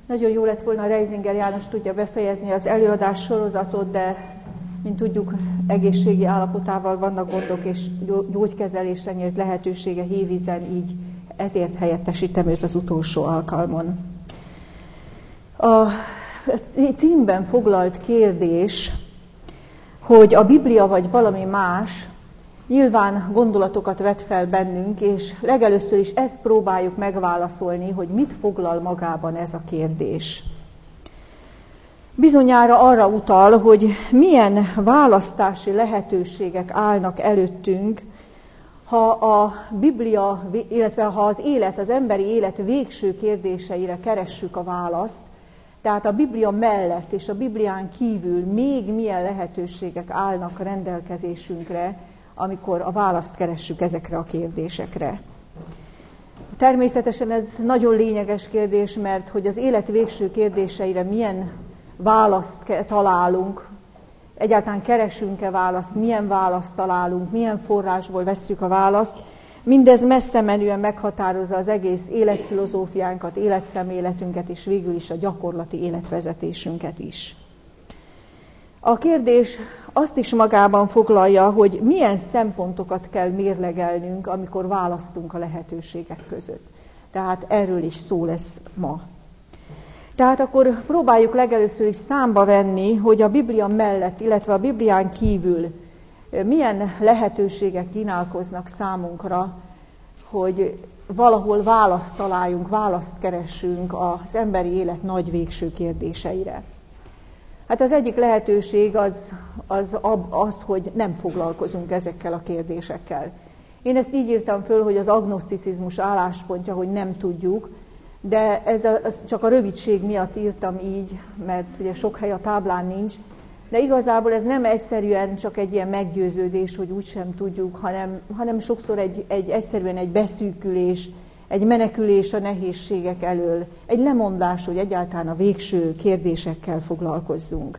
Nagyon jó lett volna, Reisinger János tudja befejezni az előadás sorozatot, de mint tudjuk, egészségi állapotával vannak gondok, és gyógykezelésre nyílt lehetősége Hévízen, így ezért helyettesítem őt az utolsó alkalmon. A címben foglalt kérdés, hogy a Biblia vagy valami más, nyilván gondolatokat vet fel bennünk, és legelőször is ezt próbáljuk megválaszolni, hogy mit foglal magában ez a kérdés. Bizonyára arra utal, hogy milyen választási lehetőségek állnak előttünk, ha a Biblia, illetve ha az élet, az emberi élet végső kérdéseire keressük a választ, tehát a Biblia mellett és a Biblián kívül még milyen lehetőségek állnak rendelkezésünkre, amikor a választ keressük ezekre a kérdésekre. Természetesen ez nagyon lényeges kérdés, mert hogy az élet végső kérdéseire milyen választ találunk, egyáltalán keresünk-e választ, milyen választ találunk, milyen forrásból vesszük a választ, mindez messze menően meghatározza az egész életfilozófiánkat, életszemléletünket, és végül is a gyakorlati életvezetésünket is. A kérdés azt is magában foglalja, hogy milyen szempontokat kell mérlegelnünk, amikor választunk a lehetőségek között. Tehát erről is szó lesz ma. Tehát akkor próbáljuk legelőször is számba venni, hogy a Biblia mellett, illetve a Biblián kívül milyen lehetőségek kínálkoznak számunkra, hogy valahol választ találjunk, választ keressünk az emberi élet nagy végső kérdéseire. Hát az egyik lehetőség az, hogy nem foglalkozunk ezekkel a kérdésekkel. Én ezt így írtam föl, hogy az agnoszticizmus álláspontja, hogy nem tudjuk, de ez csak a rövidség miatt írtam így, mert ugye sok hely a táblán nincs, de igazából ez nem egyszerűen csak egy ilyen meggyőződés, hogy úgysem tudjuk, hanem sokszor egyszerűen egy beszűkülés, egy menekülés a nehézségek elől, egy lemondás, hogy egyáltalán a végső kérdésekkel foglalkozzunk.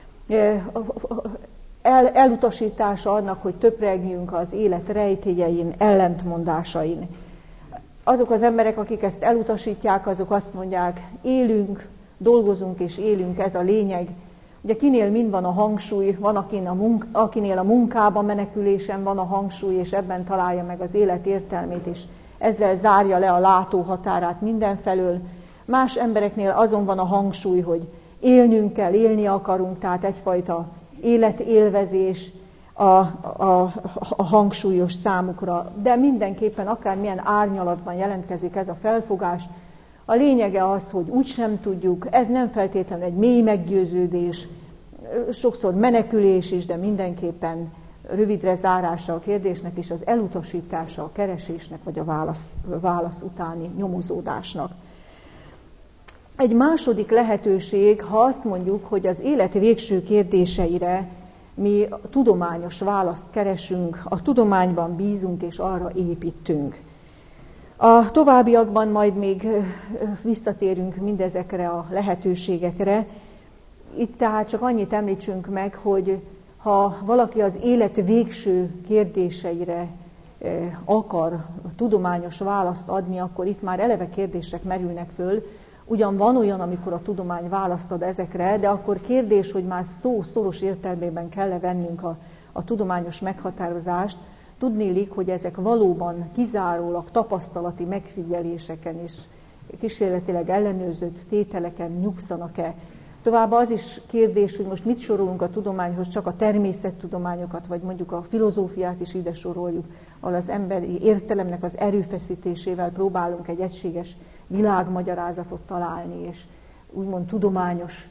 Elutasítása annak, hogy töpregjünk az élet rejtélyein, ellentmondásain. Azok az emberek, akik ezt elutasítják, azok azt mondják, élünk, dolgozunk és élünk, ez a lényeg. Ugye kinél mind van a hangsúly, van akinél a munkában menekülésen van a hangsúly, és ebben találja meg az élet értelmét, és ezzel zárja le a látóhatárát mindenfelől. Más embereknél azon van a hangsúly, hogy élnünk kell, élni akarunk, tehát egyfajta életélvezés a hangsúlyos számukra. De mindenképpen akármilyen árnyalatban jelentkezik ez a felfogás, a lényege az, hogy úgysem tudjuk, ez nem feltétlenül egy mély meggyőződés, sokszor menekülés is, de mindenképpen rövidre zárása a kérdésnek, és az elutasítása a keresésnek, vagy a válasz utáni nyomozódásnak. Egy második lehetőség, ha azt mondjuk, hogy az élet végső kérdéseire mi tudományos választ keresünk, a tudományban bízunk, és arra építünk. A továbbiakban majd még visszatérünk mindezekre a lehetőségekre. Itt tehát csak annyit említsünk meg, hogy ha valaki az élet végső kérdéseire akar tudományos választ adni, akkor itt már eleve kérdések merülnek föl. Ugyan van olyan, amikor a tudomány választ ad ezekre, de akkor kérdés, hogy már szó szoros értelmében kell-e vennünk a tudományos meghatározást. Tudnélik, hogy ezek valóban kizárólag tapasztalati megfigyeléseken és kísérletileg ellenőrzött tételeken nyugszanak-e. Továbbá az is kérdés, hogy most mit sorolunk a tudományhoz, csak a természettudományokat, vagy mondjuk a filozófiát is ide soroljuk, ahol az emberi értelemnek az erőfeszítésével próbálunk egy egységes világmagyarázatot találni, és úgymond tudományos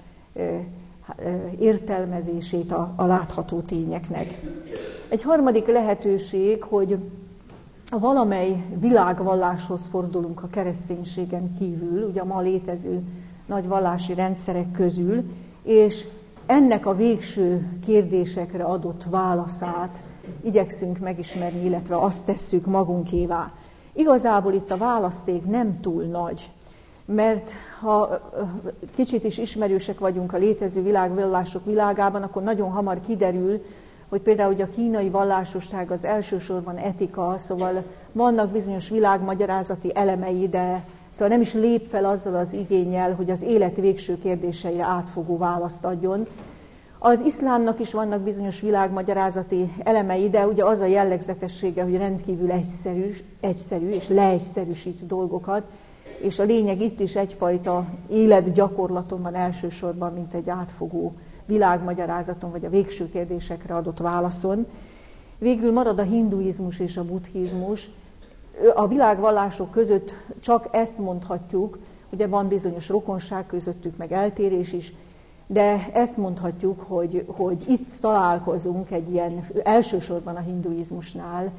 értelmezését a látható tényeknek. Egy harmadik lehetőség, hogy valamely világvalláshoz fordulunk a kereszténységen kívül, ugye a ma létező nagy vallási rendszerek közül, és ennek a végső kérdésekre adott válaszát igyekszünk megismerni, illetve azt tesszük magunkévá. Igazából itt a választék nem túl nagy, mert ha kicsit is ismerősek vagyunk a létező világvallások világában, akkor nagyon hamar kiderül, hogy például hogy a kínai vallásosság az elsősorban etika, szóval vannak bizonyos világmagyarázati elemei, de Szóval nem is lép fel azzal az igénnyel, hogy az élet végső kérdéseire átfogó választ adjon. Az iszlámnak is vannak bizonyos világmagyarázati elemei, de ugye az a jellegzetessége, hogy rendkívül egyszerű és leegyszerűsít dolgokat, és a lényeg itt is egyfajta életgyakorlaton van elsősorban, mint egy átfogó világmagyarázaton, vagy a végső kérdésekre adott válaszon. Végül marad a hinduizmus és a buddhizmus. A világvallások között csak ezt mondhatjuk, ugye van bizonyos rokonság közöttük, meg eltérés is, de ezt mondhatjuk, hogy itt találkozunk egy ilyen, elsősorban a hinduizmusnál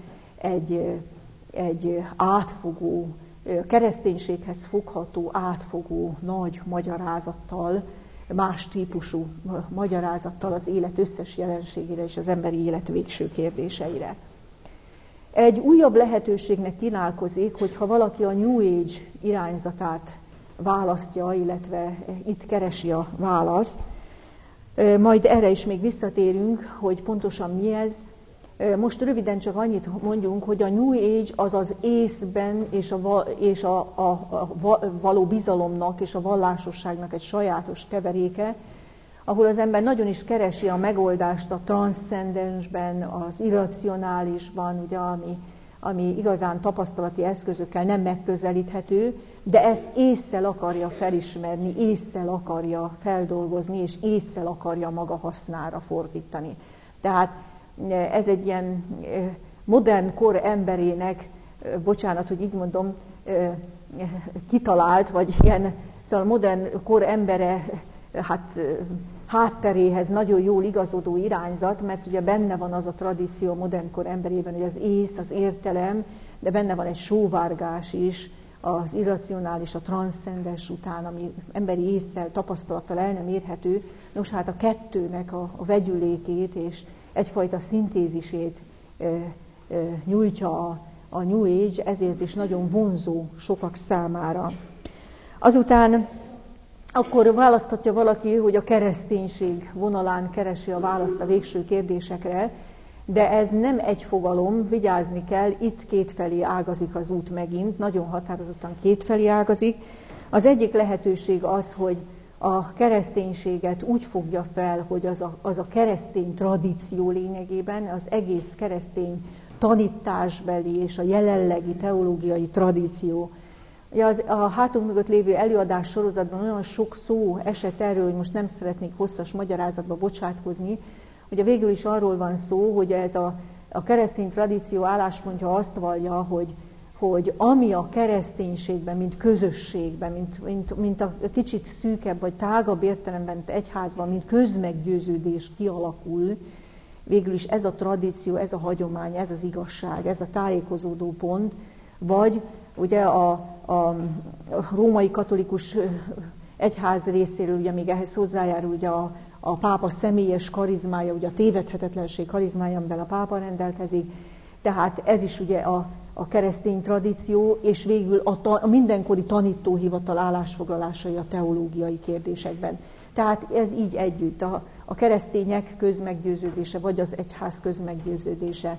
egy átfogó, kereszténységhez fogható, átfogó nagy magyarázattal, más típusú magyarázattal az élet összes jelenségére és az emberi élet végső kérdéseire. Egy újabb lehetőségnek kínálkozik, hogyha valaki a New Age irányzatát választja, illetve itt keresi a választ. Majd erre is még visszatérünk, hogy pontosan mi ez. Most röviden csak annyit mondjunk, hogy a New Age az az észben és a való bizalomnak és a vallásosságnak egy sajátos keveréke, ahol az ember nagyon is keresi a megoldást a transzcendensben, az irracionálisban, ugye, ami igazán tapasztalati eszközökkel nem megközelíthető, de ezt ésszel akarja felismerni, ésszel akarja feldolgozni, és ésszel akarja maga hasznára fordítani. Tehát ez egy ilyen modern kor emberének, bocsánat, hogy így mondom, kitalált, vagy ilyen, szóval modern kor embere hátteréhez nagyon jól igazodó irányzat, mert ugye benne van az a tradíció a modernkor emberében, hogy az ész, az értelem, de benne van egy sóvárgás is, az irracionális, a transzcendens után, ami emberi ésszel, tapasztalattal el nem érhető. Nos, hát a kettőnek a vegyülékét és egyfajta szintézisét nyújtja a New Age, ezért is nagyon vonzó sokak számára. Azután akkor választhatja valaki, hogy a kereszténység vonalán keresi a választ a végső kérdésekre, de ez nem egy fogalom, vigyázni kell, itt kétfelé ágazik az út megint, nagyon határozottan kétfelé ágazik. Az egyik lehetőség az, hogy a kereszténységet úgy fogja fel, hogy az a keresztény tradíció lényegében, az egész keresztény tanításbeli és a jelenlegi teológiai tradíció. A hátunk mögött lévő előadás sorozatban olyan sok szó esett erről, hogy most nem szeretnék hosszas magyarázatba bocsátkozni. Ugye végül is arról van szó, hogy ez a keresztény tradíció álláspontja azt vallja, hogy ami a kereszténységben, mint közösségben, mint a kicsit szűkebb vagy tágabb értelemben egyházban, mint közmeggyőződés kialakul, végül is ez a tradíció, ez a hagyomány, ez az igazság, ez a tájékozódó pont, vagy ugye a római katolikus egyház részéről, ugye még ehhez hozzájárul ugye a pápa személyes karizmája, ugye a tévedhetetlenség karizmája, amivel a pápa rendelkezik, tehát ez is ugye a keresztény tradíció, és végül a mindenkori tanítóhivatal állásfoglalásai a teológiai kérdésekben. Tehát ez így együtt, a keresztények közmeggyőződése, vagy az egyház közmeggyőződése,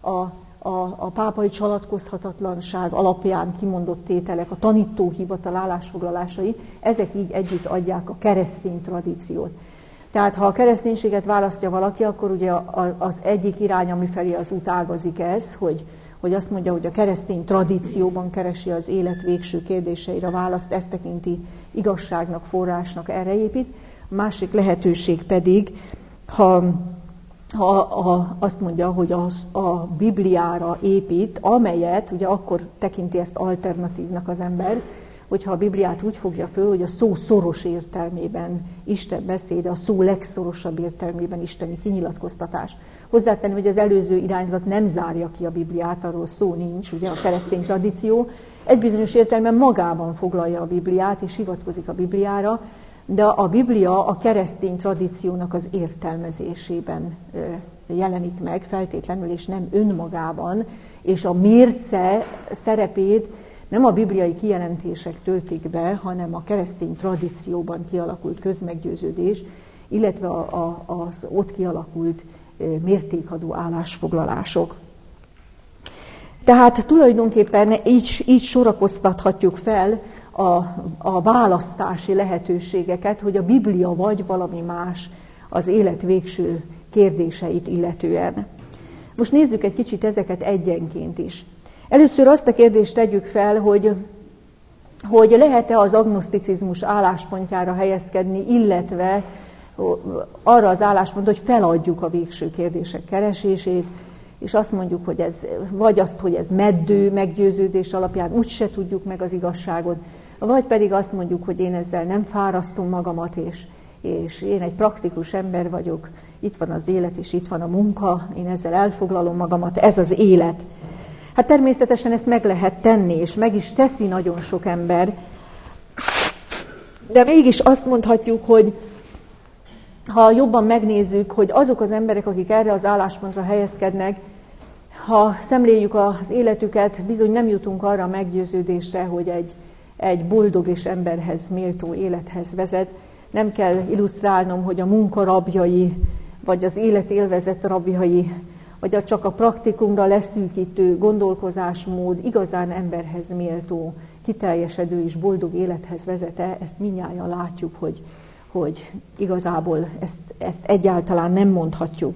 a pápai csalatkozhatatlanság alapján kimondott tételek, a tanítóhivatal állásfoglalásai, ezek így együtt adják a keresztény tradíciót. Tehát ha a kereszténységet választja valaki, akkor ugye az egyik irány, ami felé az út ágazik ez, hogy azt mondja, hogy a keresztény tradícióban keresi az élet végső kérdéseire választ, ezt tekinti igazságnak, forrásnak, erre épít. A másik lehetőség pedig, ha azt mondja, hogy a Bibliára épít, amelyet, ugye akkor tekinti ezt alternatívnak az ember, hogyha a Bibliát úgy fogja föl, hogy a szó szoros értelmében Isten beszéde, a szó legszorosabb értelmében isteni kinyilatkoztatás. Hozzátenni, hogy az előző irányzat nem zárja ki a Bibliát, arról szó nincs, ugye a keresztény tradíció egy bizonyos értelemben magában foglalja a Bibliát és hivatkozik a Bibliára, de a Biblia a keresztény tradíciónak az értelmezésében jelenik meg feltétlenül, és nem önmagában, és a mérce szerepét nem a bibliai kijelentések töltik be, hanem a keresztény tradícióban kialakult közmeggyőződés, illetve az ott kialakult mértékadó állásfoglalások. Tehát tulajdonképpen így sorakoztathatjuk fel a választási lehetőségeket, hogy a Biblia vagy valami más az élet végső kérdéseit illetően. Most nézzük egy kicsit ezeket egyenként is. Először azt a kérdést tegyük fel, hogy lehet-e az agnoszticizmus álláspontjára helyezkedni, illetve arra az álláspontot, hogy feladjuk a végső kérdések keresését, és azt mondjuk, hogy hogy ez meddő meggyőződés alapján úgyse tudjuk meg az igazságot, vagy pedig azt mondjuk, hogy én ezzel nem fárasztom magamat, és én egy praktikus ember vagyok, itt van az élet, és itt van a munka, én ezzel elfoglalom magamat, ez az élet. Hát természetesen ezt meg lehet tenni, és meg is teszi nagyon sok ember, de mégis azt mondhatjuk, hogy ha jobban megnézzük, hogy azok az emberek, akik erre az álláspontra helyezkednek, ha szemléljük az életüket, bizony nem jutunk arra a meggyőződésre, hogy egy boldog és emberhez méltó élethez vezet. Nem kell illusztrálnom, hogy a munka rabjai, vagy az élet élvezet rabjai, vagy csak a praktikumra leszűkítő gondolkozásmód igazán emberhez méltó, kiteljesedő és boldog élethez vezet-e, ezt mindnyájan látjuk, hogy igazából ezt egyáltalán nem mondhatjuk.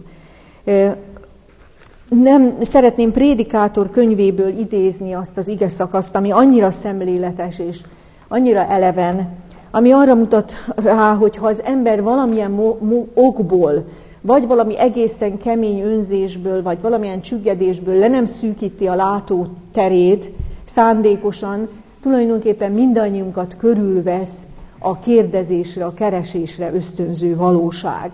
Nem szeretném Prédikátor könyvéből idézni azt az igeszakaszt, ami annyira szemléletes és annyira eleven, ami arra mutat rá, hogy ha az ember valamilyen okból, vagy valami egészen kemény önzésből, vagy valamilyen csüggedésből le nem szűkíti a látóterét szándékosan, tulajdonképpen mindannyiunkat körülvesz a kérdezésre, a keresésre ösztönző valóság.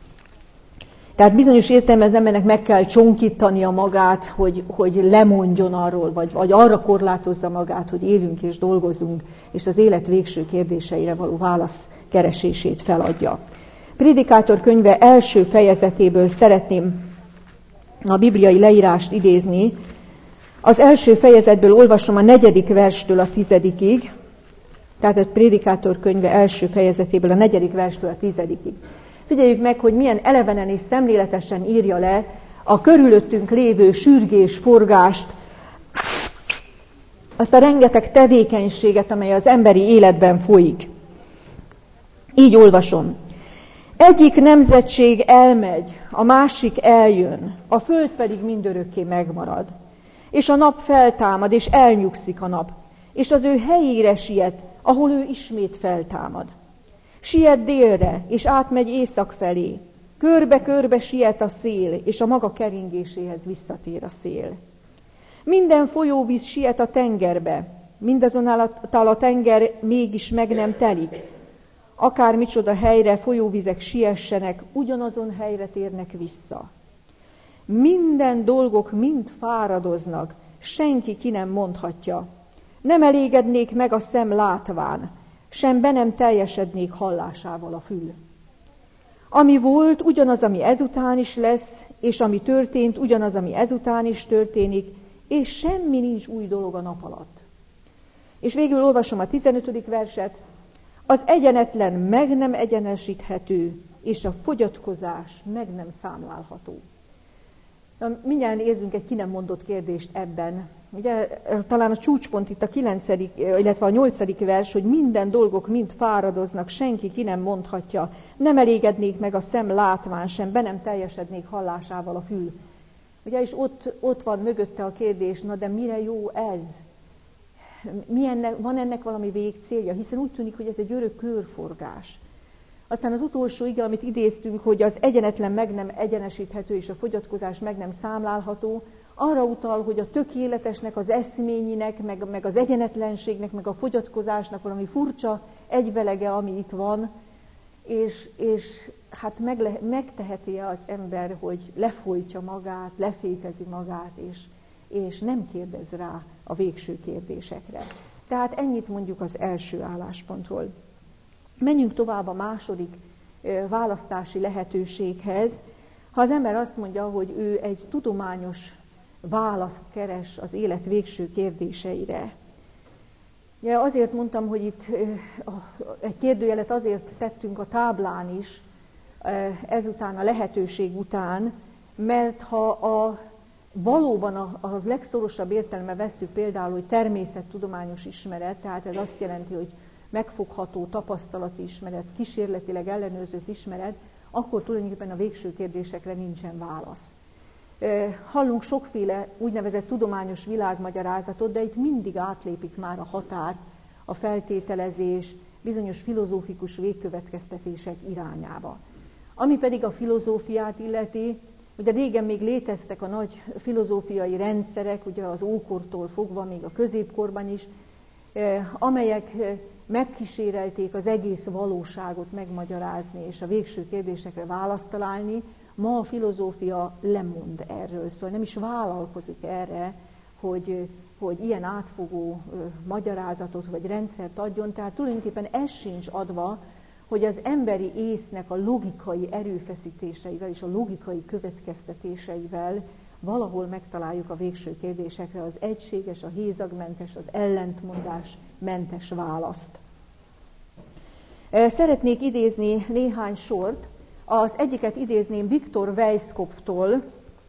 Tehát bizonyos értelemben az embernek meg kell csonkítania magát, hogy lemondjon arról, vagy arra korlátozza magát, hogy élünk és dolgozunk, és az élet végső kérdéseire való válasz keresését feladja. Prédikátor könyve első fejezetéből szeretném a bibliai leírást idézni. Az első fejezetből olvasom a 4. verstől a 10-ig, tehát a Prédikátor könyve első fejezetéből a 4. verstől a 10-ig. Figyeljük meg, hogy milyen elevenen és szemléletesen írja le a körülöttünk lévő sürgés, forgást, azt a rengeteg tevékenységet, amely az emberi életben folyik. Így olvasom. Egyik nemzetség elmegy, a másik eljön, a föld pedig mindörökké megmarad. És a nap feltámad, és elnyugszik a nap, és az ő helyére siet, ahol ő ismét feltámad. Siet délre, és átmegy észak felé. Körbe-körbe siet a szél, és a maga keringéséhez visszatér a szél. Minden folyóvíz siet a tengerbe, mindazonáltal a tenger mégis meg nem telik. Akár micsoda helyre folyóvizek siessenek, ugyanazon helyre térnek vissza. Minden dolgok mind fáradoznak, senki ki nem mondhatja. Nem elégednék meg a szem látván, sem be nem teljesednék hallásával a fül. Ami volt, ugyanaz, ami ezután is lesz, és ami történt, ugyanaz, ami ezután is történik, és semmi nincs új dolog a nap alatt. És végül olvasom a 15. verset. Az egyenetlen meg nem egyenesíthető, és a fogyatkozás meg nem számlálható. Mindjárt érzünk egy ki nem mondott kérdést ebben. Ugye, talán a csúcspont itt a 9., illetve a 8. vers, hogy minden dolgok mind fáradoznak, senki ki nem mondhatja, nem elégednék meg a szem látván sem, be nem teljesednék hallásával a fül. Ugye, és ott van mögötte a kérdés, na de mire jó ez? Van ennek valami végcélja? Hiszen úgy tűnik, hogy ez egy örök körforgás. Aztán az utolsó ige, amit idéztünk, hogy az egyenetlen meg nem egyenesíthető és a fogyatkozás meg nem számlálható, arra utal, hogy a tökéletesnek, az eszményinek, meg az egyenetlenségnek, meg a fogyatkozásnak valami furcsa egyvelege, ami itt van, és hát megteheti-e az ember, hogy lefolytja magát, lefékezi magát, és nem kérdez rá a végső kérdésekre. Tehát ennyit mondjuk az első álláspontról. Menjünk tovább a második választási lehetőséghez. Ha az ember azt mondja, hogy ő egy tudományos választ keres az élet végső kérdéseire. Ja, azért mondtam, hogy itt egy kérdőjelet azért tettünk a táblán is, ezután a lehetőség után, mert ha valóban a legszorosabb értelemben vesszük például, hogy természettudományos ismeret, tehát ez azt jelenti, hogy megfogható tapasztalati ismeret, kísérletileg ellenőrzött ismeret, akkor tulajdonképpen a végső kérdésekre nincsen válasz. Hallunk sokféle úgynevezett tudományos világmagyarázatot, de itt mindig átlépik már a határ, a feltételezés, bizonyos filozófikus végkövetkeztetések irányába. Ami pedig a filozófiát illeti, ugye régen még léteztek a nagy filozófiai rendszerek, ugye az ókortól fogva, még a középkorban is, amelyek megkísérelték az egész valóságot megmagyarázni, és a végső kérdésekre választ találni. Ma a filozófia lemond erről, szóval nem is vállalkozik erre, hogy ilyen átfogó magyarázatot vagy rendszert adjon, tehát tulajdonképpen ez sincs adva, hogy az emberi észnek a logikai erőfeszítéseivel és a logikai következtetéseivel valahol megtaláljuk a végső kérdésekre az egységes, a hézagmentes, az ellentmondásmentes választ. Szeretnék idézni néhány sort. Az egyiket idézném Viktor Weisskopftól.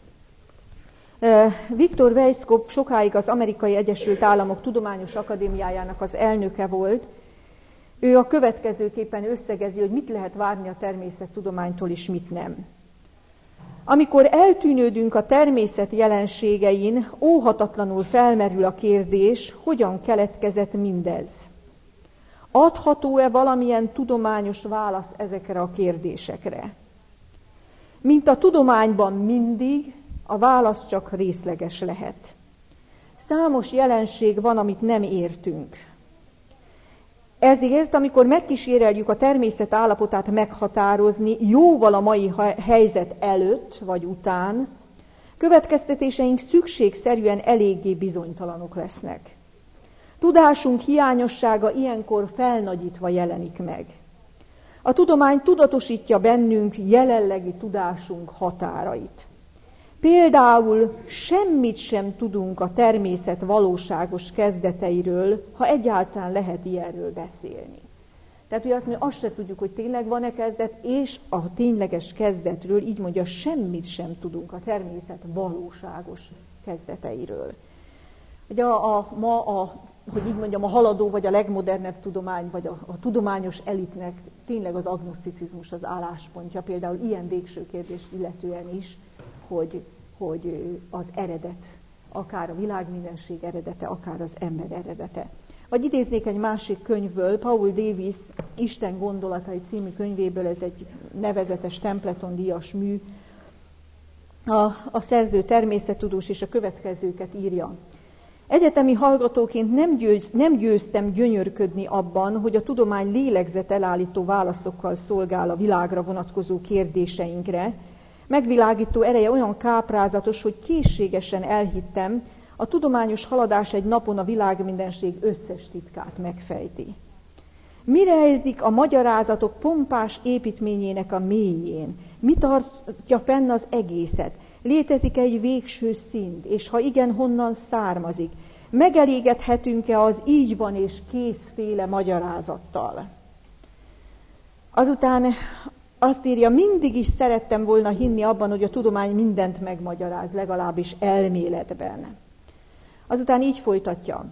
Viktor Weisskopf sokáig az Amerikai Egyesült Államok Tudományos Akadémiájának az elnöke volt. Ő a következőképpen összegezi, hogy mit lehet várni a természettudománytól és mit nem. Amikor eltűnődünk a természet jelenségein, óhatatlanul felmerül a kérdés, hogyan keletkezett mindez. Adható-e valamilyen tudományos válasz ezekre a kérdésekre? Mint a tudományban mindig, a válasz csak részleges lehet. Számos jelenség van, amit nem értünk. Ezért, amikor megkíséreljük a természet állapotát meghatározni jóval a mai helyzet előtt vagy után, következtetéseink szükségszerűen eléggé bizonytalanok lesznek. Tudásunk hiányossága ilyenkor felnagyítva jelenik meg. A tudomány tudatosítja bennünk jelenlegi tudásunk határait. Például semmit sem tudunk a természet valóságos kezdeteiről, ha egyáltalán lehet ilyenről beszélni. Tehát, hogy azt mondja, azt se tudjuk, hogy tényleg van-e kezdet, és a tényleges kezdetről, így mondja, semmit sem tudunk a természet valóságos kezdeteiről. Ugye hogy így mondjam, a haladó, vagy a legmodernebb tudomány, vagy a tudományos elitnek tényleg az agnoszticizmus az álláspontja, például ilyen végső kérdést illetően is, hogy az eredet, akár a világmindenség eredete, akár az ember eredete. Vagy idéznék egy másik könyvből, Paul Davies Isten gondolatai című könyvéből, ez egy nevezetes Templeton-díjas mű. A szerző természettudós, és a következőket írja. Egyetemi hallgatóként nem győztem gyönyörködni abban, hogy a tudomány lélegzetelállító válaszokkal szolgál a világra vonatkozó kérdéseinkre. Megvilágító ereje olyan káprázatos, hogy készségesen elhittem, a tudományos haladás egy napon a világmindenség összes titkát megfejti. Mi rejlik a magyarázatok pompás építményének a mélyén? Mi tartja fenn az egészet? Létezik egy végső szint, és ha igen, honnan származik? Megelégedhetünk-e az így van és készféle magyarázattal? Azután azt írja, mindig is szerettem volna hinni abban, hogy a tudomány mindent megmagyaráz, legalábbis elméletben. Azután így folytatja.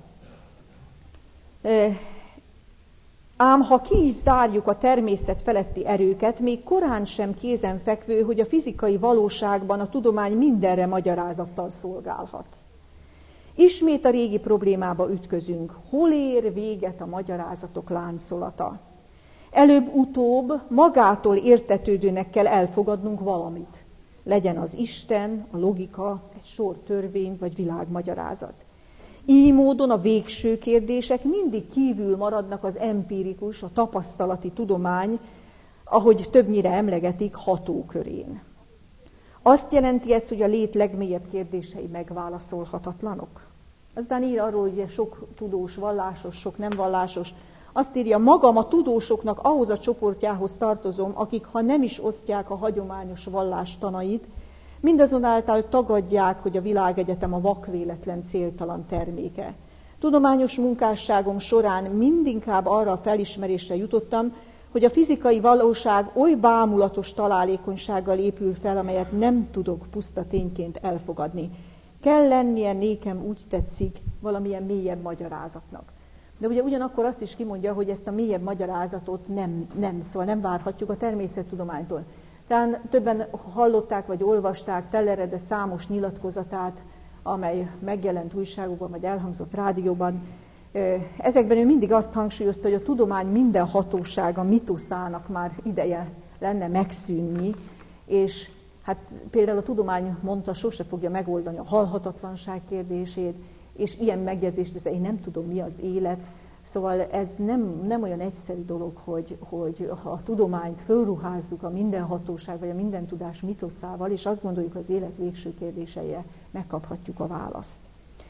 Ám ha ki is zárjuk a természet feletti erőket, még korán sem kézenfekvő, hogy a fizikai valóságban a tudomány mindenre magyarázattal szolgálhat. Ismét a régi problémába ütközünk. Hol ér véget a magyarázatok láncolata? Előbb-utóbb magától értetődőnek kell elfogadnunk valamit. Legyen az Isten, a logika, egy sor törvény vagy világmagyarázat. Így módon a végső kérdések mindig kívül maradnak az empirikus, a tapasztalati tudomány, ahogy többnyire emlegetik, hatókörén. Azt jelenti ez, hogy a lét legmélyebb kérdései megválaszolhatatlanok. Aztán ír arról, hogy sok tudós vallásos, sok nem vallásos. Azt írja, magam a tudósoknak ahhoz a csoportjához tartozom, akik ha nem is osztják a hagyományos vallás tanait, mindazonáltal tagadják, hogy a világegyetem a vakvéletlen céltalan terméke. Tudományos munkásságom során mindinkább arra a felismerésre jutottam, hogy a fizikai valóság oly bámulatos találékonysággal épül fel, amelyet nem tudok puszta tényként elfogadni. Kell lennie nékem, úgy tetszik, valamilyen mélyebb magyarázatnak. De ugye ugyanakkor azt is kimondja, hogy ezt a mélyebb magyarázatot szóval nem várhatjuk a természettudománytól. Talán többen hallották vagy olvasták Tellerede számos nyilatkozatát, amely megjelent újságokban vagy elhangzott rádióban. Ezekben ő mindig azt hangsúlyozta, hogy a tudomány minden hatósága mitoszának már ideje lenne megszűnni, és hát például a tudomány mondta, sose fogja megoldani a halhatatlanság kérdését, és ilyen megjegyzést, hogy én nem tudom, mi az élet. Szóval ez nem olyan egyszerű dolog, hogy ha a tudományt fölruházzuk a mindenhatóság vagy a mindentudás mitoszával, és azt gondoljuk, hogy az élet végső kérdéseire megkaphatjuk a választ.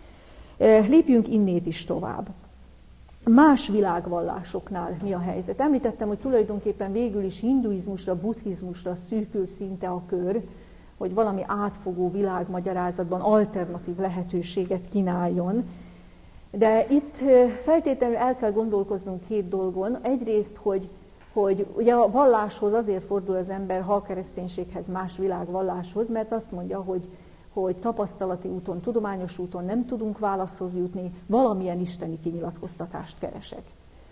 Lépjünk innét is tovább. Más világvallásoknál mi a helyzet? Említettem, hogy tulajdonképpen végül is hinduizmusra, buddhizmusra szűkül szinte a kör, hogy valami átfogó világmagyarázatban alternatív lehetőséget kínáljon. De itt feltétlenül el kell gondolkoznunk két dolgon. Egyrészt, hogy ugye a valláshoz azért fordul az ember, ha a kereszténységhez, más világvalláshoz, mert azt mondja, hogy tapasztalati úton, tudományos úton nem tudunk válaszhoz jutni, valamilyen isteni kinyilatkoztatást keresek.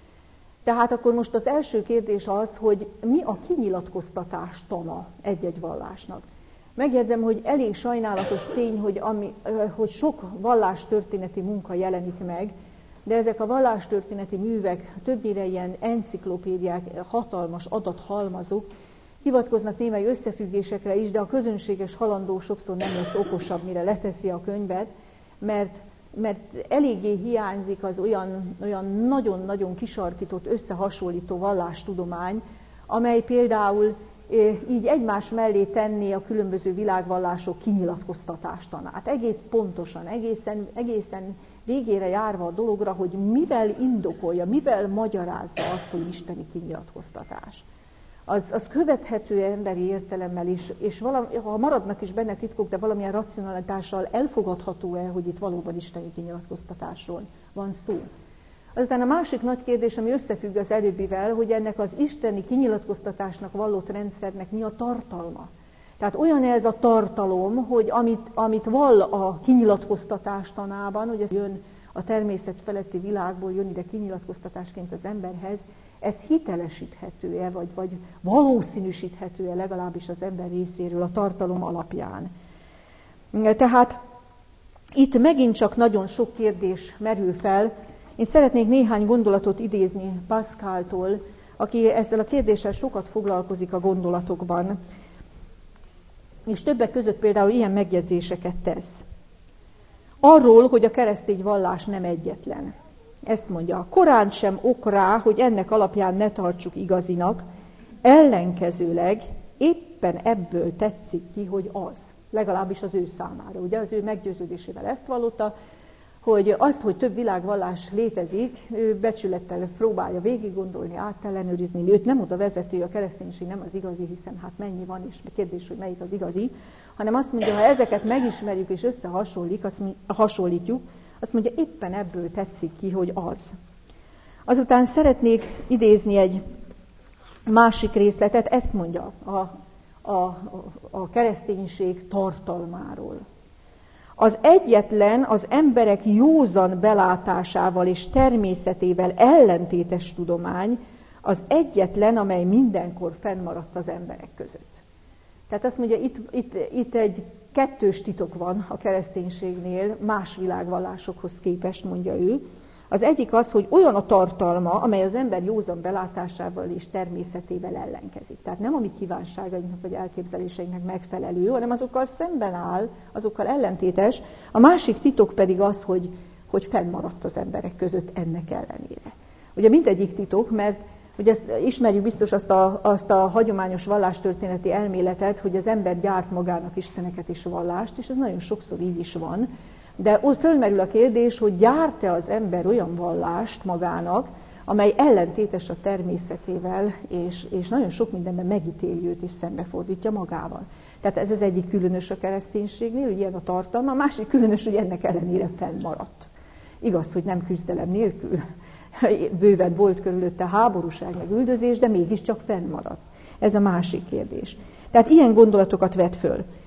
Tehát akkor most az első kérdés az, hogy mi a kinyilatkoztatás tana egy-egy vallásnak. Megjegyzem, hogy elég sajnálatos tény, hogy sok vallástörténeti munka jelenik meg, de ezek a vallástörténeti művek többnyire ilyen enciklopédiák, hatalmas adathalmazok, hivatkoznak némely összefüggésekre is, de a közönséges halandó sokszor nem lesz okosabb, mire leteszi a könyvet, mert eléggé hiányzik az olyan nagyon-nagyon kisarkított, összehasonlító vallástudomány, amely például így egymás mellé tenné a különböző világvallások kinyilatkoztatástanát. Egész pontosan, egészen végére járva a dologra, hogy mivel indokolja, mivel magyarázza azt, hogy isteni kinyilatkoztatás. Az követhető emberi értelemmel is, és ha maradnak is benne titkok, de valamilyen racionalitással elfogadható-e, hogy itt valóban isteni kinyilatkoztatásról van szó. Azután a másik nagy kérdés, ami összefügg az előbbivel, hogy ennek az isteni kinyilatkoztatásnak vallott rendszernek mi a tartalma. Tehát olyan ez a tartalom, hogy amit vall a kinyilatkoztatás tanában, hogy ez jön a természet feletti világból, jön ide kinyilatkoztatásként az emberhez, ez hitelesíthető-e, vagy valószínűsíthető-e legalábbis az ember részéről a tartalom alapján. Tehát itt megint csak nagyon sok kérdés merül fel. Én szeretnék néhány gondolatot idézni Pascaltól, aki ezzel a kérdéssel sokat foglalkozik a gondolatokban, és többek között például ilyen megjegyzéseket tesz. Arról, hogy a keresztény vallás nem egyetlen. Ezt mondja, korán sem ok rá, hogy ennek alapján ne tartsuk igazinak, ellenkezőleg éppen ebből tetszik ki, hogy az, legalábbis az ő számára. Ugye az ő meggyőződésével ezt vallotta, hogy azt, hogy több világvallás létezik, ő becsülettel próbálja végiggondolni, átellenőrizni, őt nem oda vezeti, a kereszténység nem az igazi, hiszen hát mennyi van, és kérdés, hogy melyik az igazi, hanem azt mondja, ha ezeket megismerjük és összehasonlítjuk, azt mondja, éppen ebből tetszik ki, hogy az. Azután szeretnék idézni egy másik részletet, ezt mondja a kereszténység tartalmáról. Az egyetlen az emberek józan belátásával és természetével ellentétes tudomány, az egyetlen, amely mindenkor fennmaradt az emberek között. Tehát azt mondja, itt egy kettős titok van a kereszténységnél, más világvallásokhoz képest, mondja ő. Az egyik az, hogy olyan a tartalma, amely az ember józan belátásával és természetével ellenkezik. Tehát nem a mi kívánságainknak vagy elképzeléseinknek megfelelő, hanem azokkal szemben áll, azokkal ellentétes. A másik titok pedig az, hogy fennmaradt az emberek között ennek ellenére. Ugye mindegyik titok, mert ugye ismerjük biztos azt a hagyományos vallástörténeti elméletet, hogy az ember gyárt magának isteneket és vallást, és ez nagyon sokszor így is van. De ott fölmerül a kérdés, hogy gyárt-e az ember olyan vallást magának, amely ellentétes a természetével, és nagyon sok mindenben megítéli őt és szembefordítja magával. Tehát ez az egyik különös a kereszténységnél, hogy ilyen a tartalma, a másik különös, hogy ennek ellenére fennmaradt. Igaz, hogy nem küzdelem nélkül, bőven volt körülötte háborúság, meg üldözés, de mégiscsak fennmaradt. Ez a másik kérdés. Tehát ilyen gondolatokat vet föl.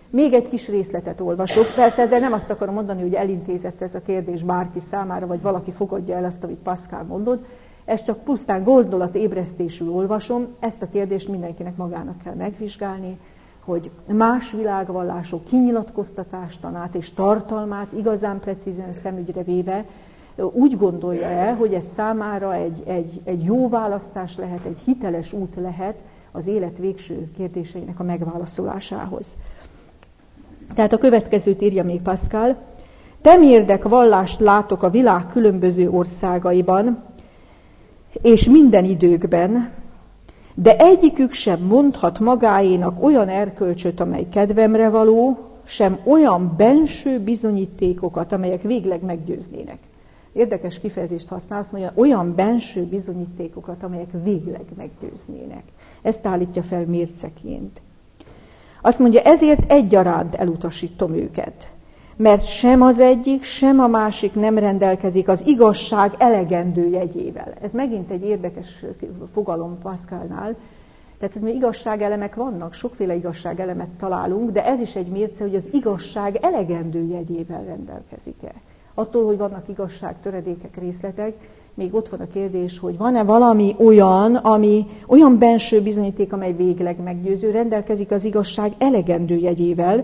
Még egy kis részletet olvasok. Persze ezzel nem azt akarom mondani, hogy elintézett ez a kérdés bárki számára, vagy valaki fogadja el azt, amit Pascal mondott. Ezt csak pusztán gondolatébresztésül olvasom. Ezt a kérdést mindenkinek magának kell megvizsgálni, hogy más világvallások kinyilatkoztatástanát és tartalmát igazán precízen szemügyre véve úgy gondolja-e, hogy ez számára egy jó választás lehet, egy hiteles út lehet az élet végső kérdéseinek a megválaszolásához. Tehát a következőt írja még Pascal. Temérdek vallást látok a világ különböző országaiban, és minden időkben, de egyikük sem mondhat magáénak olyan erkölcsöt, amely kedvemre való, sem olyan benső bizonyítékokat, amelyek végleg meggyőznének. Érdekes kifejezést használ, azt mondja, olyan benső bizonyítékokat, amelyek végleg meggyőznének. Ezt állítja fel mérceként. Azt mondja, ezért egyaránt elutasítom őket, mert sem az egyik, sem a másik nem rendelkezik az igazság elegendő jegyével. Ez megint egy érdekes fogalom Pascalnál. Tehát ez még igazságelemek vannak, sokféle igazságelemet találunk, de ez is egy mérce, hogy az igazság elegendő jegyével rendelkezik-e. Attól, hogy vannak igazságtöredékek, részletek, még ott van a kérdés, hogy van-e valami olyan benső bizonyíték, amely végleg meggyőző, rendelkezik az igazság elegendő jegyével,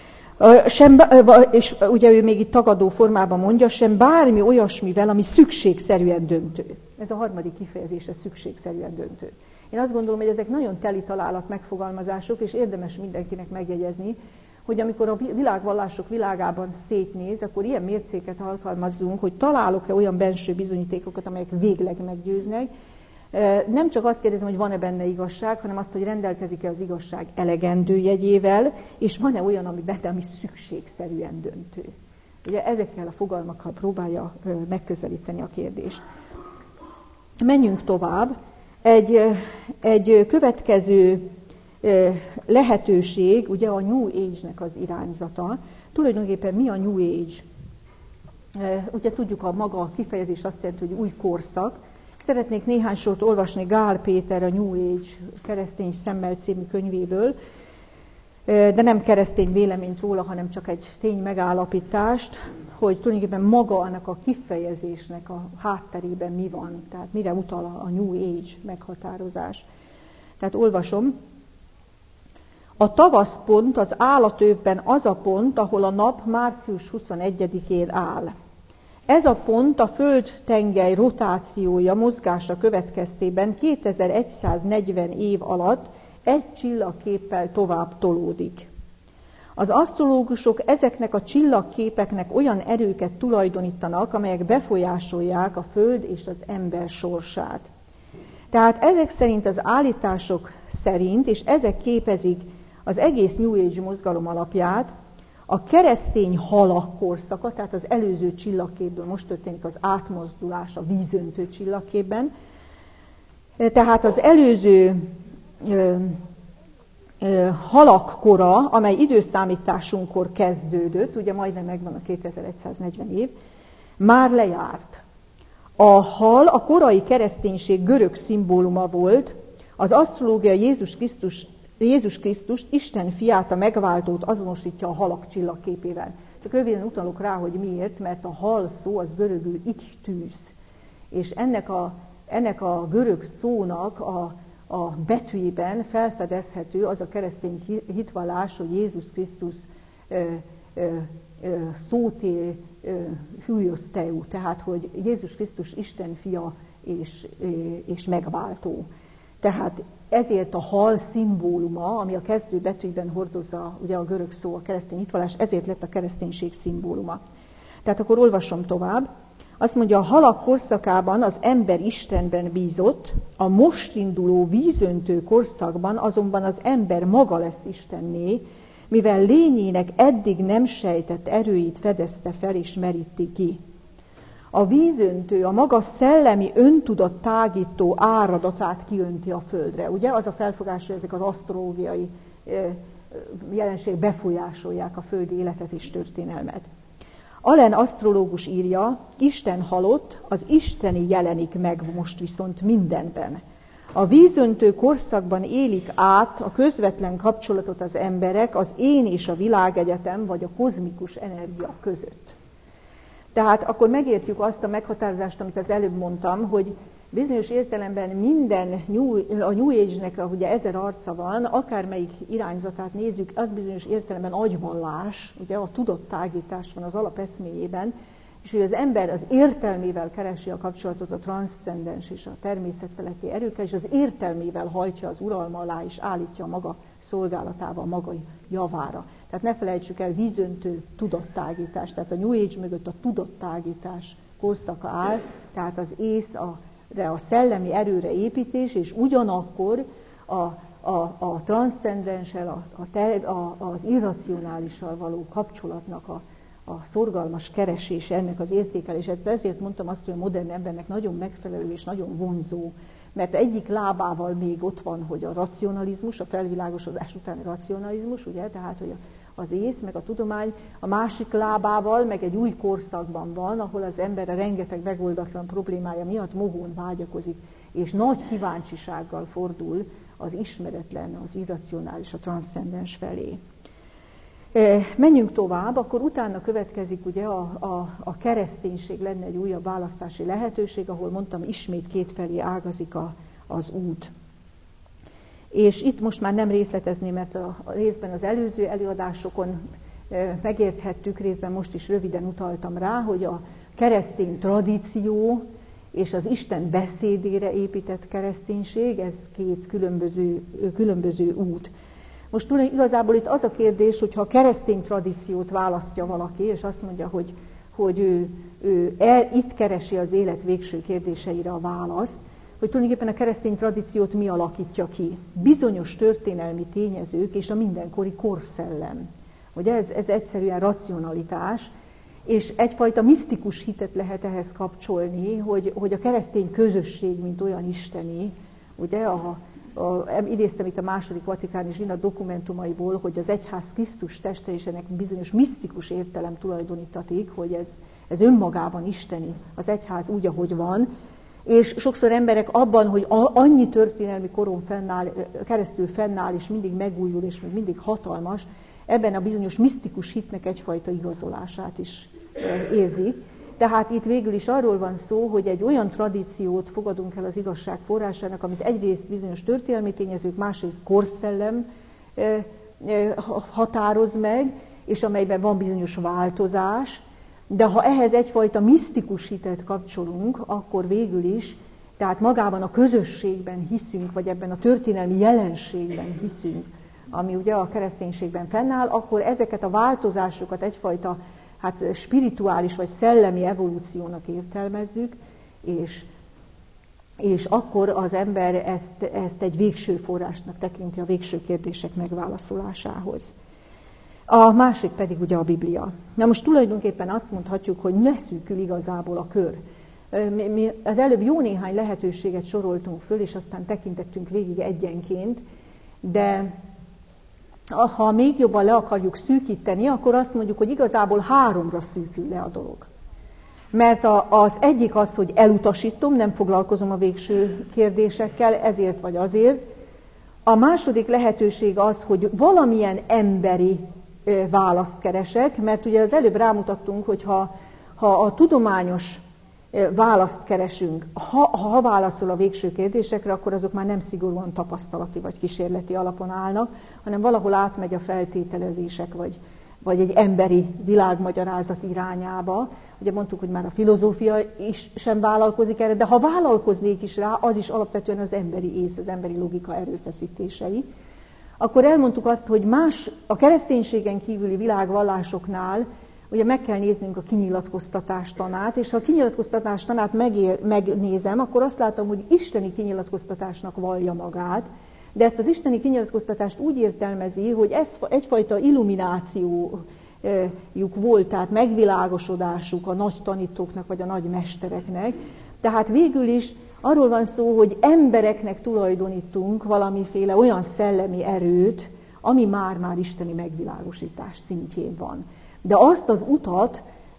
és ugye ő még itt tagadó formában mondja, sem bármi olyasmivel, ami szükségszerűen döntő. Ez a harmadik kifejezés, ez szükségszerűen döntő. Én azt gondolom, hogy ezek nagyon teli találat megfogalmazások, és érdemes mindenkinek megjegyezni, hogy amikor a világvallások világában szétnéz, akkor ilyen mércéket alkalmazzunk, hogy találok-e olyan benső bizonyítékokat, amelyek végleg meggyőznek. Nem csak azt kérdezem, hogy van-e benne igazság, hanem azt, hogy rendelkezik-e az igazság elegendő jegyével, és van-e olyan, ami benne, ami szükségszerűen döntő. Ugye ezekkel a fogalmakkal próbálja megközelíteni a kérdést. Menjünk tovább. Egy következő lehetőség, ugye a New Age-nek az irányzata. Tulajdonképpen mi a New Age? Ugye tudjuk, a maga kifejezés azt jelenti, hogy új korszak. Szeretnék néhány sort olvasni Gál Péter a New Age keresztény szemmel című könyvéből, de nem keresztény véleményt róla, hanem csak egy tény megállapítást, hogy tulajdonképpen maga annak a kifejezésnek a hátterében mi van, tehát mire utal a New Age meghatározás. Tehát olvasom. A tavaszpont az állatövben az a pont, ahol a nap március 21-én áll. Ez a pont a föld-tengely rotációja, mozgása következtében 2140 év alatt egy csillagképpel tovább tolódik. Az asztrológusok ezeknek a csillagképeknek olyan erőket tulajdonítanak, amelyek befolyásolják a Föld és az ember sorsát. Tehát ezek szerint az állítások szerint, és ezek képezik az egész New Age mozgalom alapját, a keresztény halak korszaka, tehát az előző csillagképből most történik az átmozdulás a vízöntő csillagképben, tehát az előző halak kora, amely időszámításunkkor kezdődött, ugye majdnem megvan a 2140 év, már lejárt. A hal a korai kereszténység görög szimbóluma volt, az asztrológia Jézus Krisztust, Isten fiát, a megváltót azonosítja a halak csillagképével. Csak röviden utalok rá, hogy miért, mert a hal szó az görögül ichtűz. És ennek a görög szónak a betűjében felfedezhető az a keresztény hitvallás, hogy Jézus Krisztus szóté hűjoszteú, tehát hogy Jézus Krisztus Isten fia és megváltó. Tehát ezért a hal szimbóluma, ami a kezdő betűjében hordozza ugye a görög szó, a keresztény hitvallás, ezért lett a kereszténység szimbóluma. Tehát akkor olvasom tovább. Azt mondja, a halak korszakában az ember Istenben bízott, a most induló vízöntő korszakban azonban az ember maga lesz Istenné, mivel lényének eddig nem sejtett erőit fedezte fel és meríti ki. A vízöntő a maga szellemi öntudat tágító áradatát kiönti a földre. Ugye az a felfogás, hogy ezek az asztrológiai jelenségek befolyásolják a földi életet és történelmet. Allen asztrológus írja, Isten halott, az isteni jelenik meg most viszont mindenben. A vízöntő korszakban élik át a közvetlen kapcsolatot az emberek az én és a világegyetem, vagy a kozmikus energia között. Tehát akkor megértjük azt a meghatározást, amit az előbb mondtam, hogy bizonyos értelemben minden a New Age-nek ugye 1000 arca van, akármelyik irányzatát nézzük, az bizonyos értelemben agyvallás, ugye a tudattágítás van az alapeszméjében, és hogy az ember az értelmével keresi a kapcsolatot a transzcendens és a természetfeletti erőkkel, és az értelmével hajtja az uralma alá, és állítja maga szolgálatába, maga javára. Tehát ne felejtsük el, vízöntő tudattágítás, tehát a New Age mögött a tudattágítás korszaka áll, tehát az ész a szellemi erőre építés, és ugyanakkor a transzcendenssel, az irracionálissal való kapcsolatnak a szorgalmas keresése, ennek az értékelése. Ezért mondtam azt, hogy a modern embernek nagyon megfelelő és nagyon vonzó, mert egyik lábával még ott van, hogy a racionalizmus, a felvilágosodás utáni racionalizmus, ugye, tehát hogy az ész, meg a tudomány, a másik lábával, meg egy új korszakban van, ahol az ember a rengeteg megoldatlan problémája miatt mohón vágyakozik, és nagy kíváncsisággal fordul az ismeretlen, az irracionális, a transzcendens felé. Menjünk tovább, akkor utána következik ugye a kereszténység, lenne egy újabb választási lehetőség, ahol mondtam, ismét kétfelé ágazik az út. És itt most már nem részletezném, mert a részben az előző előadásokon megérthettük, részben most is röviden utaltam rá, hogy a keresztény tradíció és az Isten beszédére épített kereszténység, ez két különböző út. Most igazából itt az a kérdés, hogyha a keresztény tradíciót választja valaki, és azt mondja, hogy ő itt keresi az élet végső kérdéseire a választ, hogy tulajdonképpen a keresztény tradíciót mi alakítja ki. Bizonyos történelmi tényezők és a mindenkori korszellem. Ugye ez egyszerűen racionalitás, és egyfajta misztikus hitet lehet ehhez kapcsolni, hogy a keresztény közösség, mint olyan isteni, ugye idéztem itt a második vatikáni zsinat dokumentumaiból, hogy az egyház Krisztus teste, és ennek bizonyos misztikus értelem tulajdonítatik, hogy ez önmagában isteni, az egyház úgy, ahogy van, és sokszor emberek abban, hogy annyi történelmi koron keresztül fennáll, és mindig megújul, és még mindig hatalmas, ebben a bizonyos misztikus hitnek egyfajta igazolását is érzik. Tehát itt végül is arról van szó, hogy egy olyan tradíciót fogadunk el az igazság forrásának, amit egyrészt bizonyos történelmi tényezők, másrészt korszellem határoz meg, és amelyben van bizonyos változás, de ha ehhez egyfajta misztikus hitet kapcsolunk, akkor végül is, tehát magában a közösségben hiszünk, vagy ebben a történelmi jelenségben hiszünk, ami ugye a kereszténységben fennáll, akkor ezeket a változásokat egyfajta spirituális vagy szellemi evolúciónak értelmezzük, és akkor az ember ezt egy végső forrásnak tekinti a végső kérdések megválaszolásához. A másik pedig ugye a Biblia. Na most tulajdonképpen azt mondhatjuk, hogy ne szűkül igazából a kör. Mi az előbb jó néhány lehetőséget soroltunk föl, és aztán tekintettünk végig egyenként, de ha még jobban le akarjuk szűkíteni, akkor azt mondjuk, hogy igazából 3-ra szűkül le a dolog. Mert az egyik az, hogy elutasítom, nem foglalkozom a végső kérdésekkel, ezért vagy azért. A második lehetőség az, hogy valamilyen emberi választ keresek, mert ugye az előbb rámutattunk, hogy ha a tudományos választ keresünk, ha válaszol a végső kérdésekre, akkor azok már nem szigorúan tapasztalati vagy kísérleti alapon állnak, hanem valahol átmegy a feltételezések, vagy egy emberi világmagyarázat irányába. Ugye mondtuk, hogy már a filozófia is sem vállalkozik erre, de ha vállalkoznék is rá, az is alapvetően az emberi ész, az emberi logika erőfeszítései. Akkor elmondtuk azt, hogy a kereszténységen kívüli világvallásoknál ugye meg kell néznünk a kinyilatkoztatás tanát, és ha a kinyilatkoztatás tanát megnézem, akkor azt látom, hogy isteni kinyilatkoztatásnak vallja magát, de ezt az isteni kinyilatkoztatást úgy értelmezi, hogy ez egyfajta illuminációjuk volt, tehát megvilágosodásuk a nagy tanítóknak vagy a nagy mestereknek. Tehát végül is arról van szó, hogy embereknek tulajdonítunk valamiféle olyan szellemi erőt, ami már isteni megvilágosítás szintjén van. De azt az utat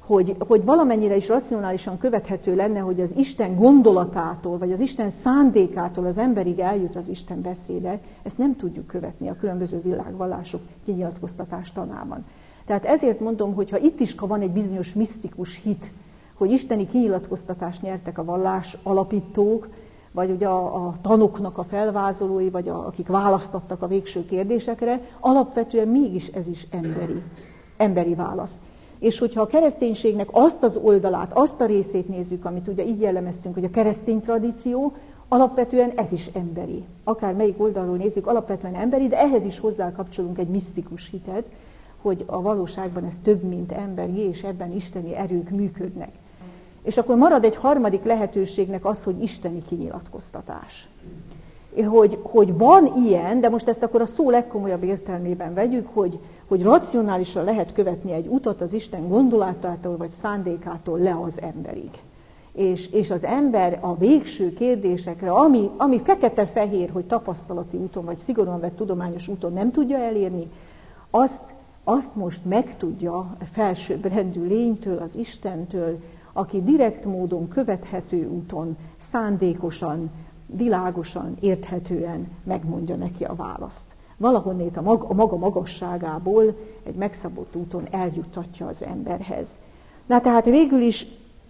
hogy valamennyire is racionálisan követhető lenne, hogy az Isten gondolatától, vagy az Isten szándékától az emberig eljut az Isten beszéde, ezt nem tudjuk követni a különböző világvallások kinyilatkoztatás tanában. Tehát ezért mondom, hogy ha itt is van egy bizonyos misztikus hit, hogy isteni kinyilatkoztatást nyertek a vallás alapítók, vagy ugye a tanoknak a felvázolói, vagy akik választottak a végső kérdésekre, alapvetően mégis ez is emberi válasz. És hogyha a kereszténységnek azt az oldalát, azt a részét nézzük, amit ugye így jellemeztünk, hogy a keresztény tradíció, alapvetően ez is emberi. Akár melyik oldalról nézzük, alapvetően emberi, de ehhez is hozzákapcsolunk egy misztikus hitet, hogy a valóságban ez több, mint emberi, és ebben isteni erők működnek. És akkor marad egy harmadik lehetőségnek az, hogy isteni kinyilatkoztatás. Hogy van ilyen, de most ezt akkor a szó legkomolyabb értelmében vegyük, hogy racionálisan lehet követni egy utat az Isten gondolatától vagy szándékától le az emberig. És az ember a végső kérdésekre, ami fekete-fehér, hogy tapasztalati úton vagy szigorúan vett tudományos úton nem tudja elérni, azt most megtudja a felsőbbrendű lénytől, az Istentől, aki direkt módon, követhető úton, szándékosan, világosan, érthetően megmondja neki a választ. Valahonnét a maga magasságából egy megszabott úton eljuttatja az emberhez. Na tehát végül is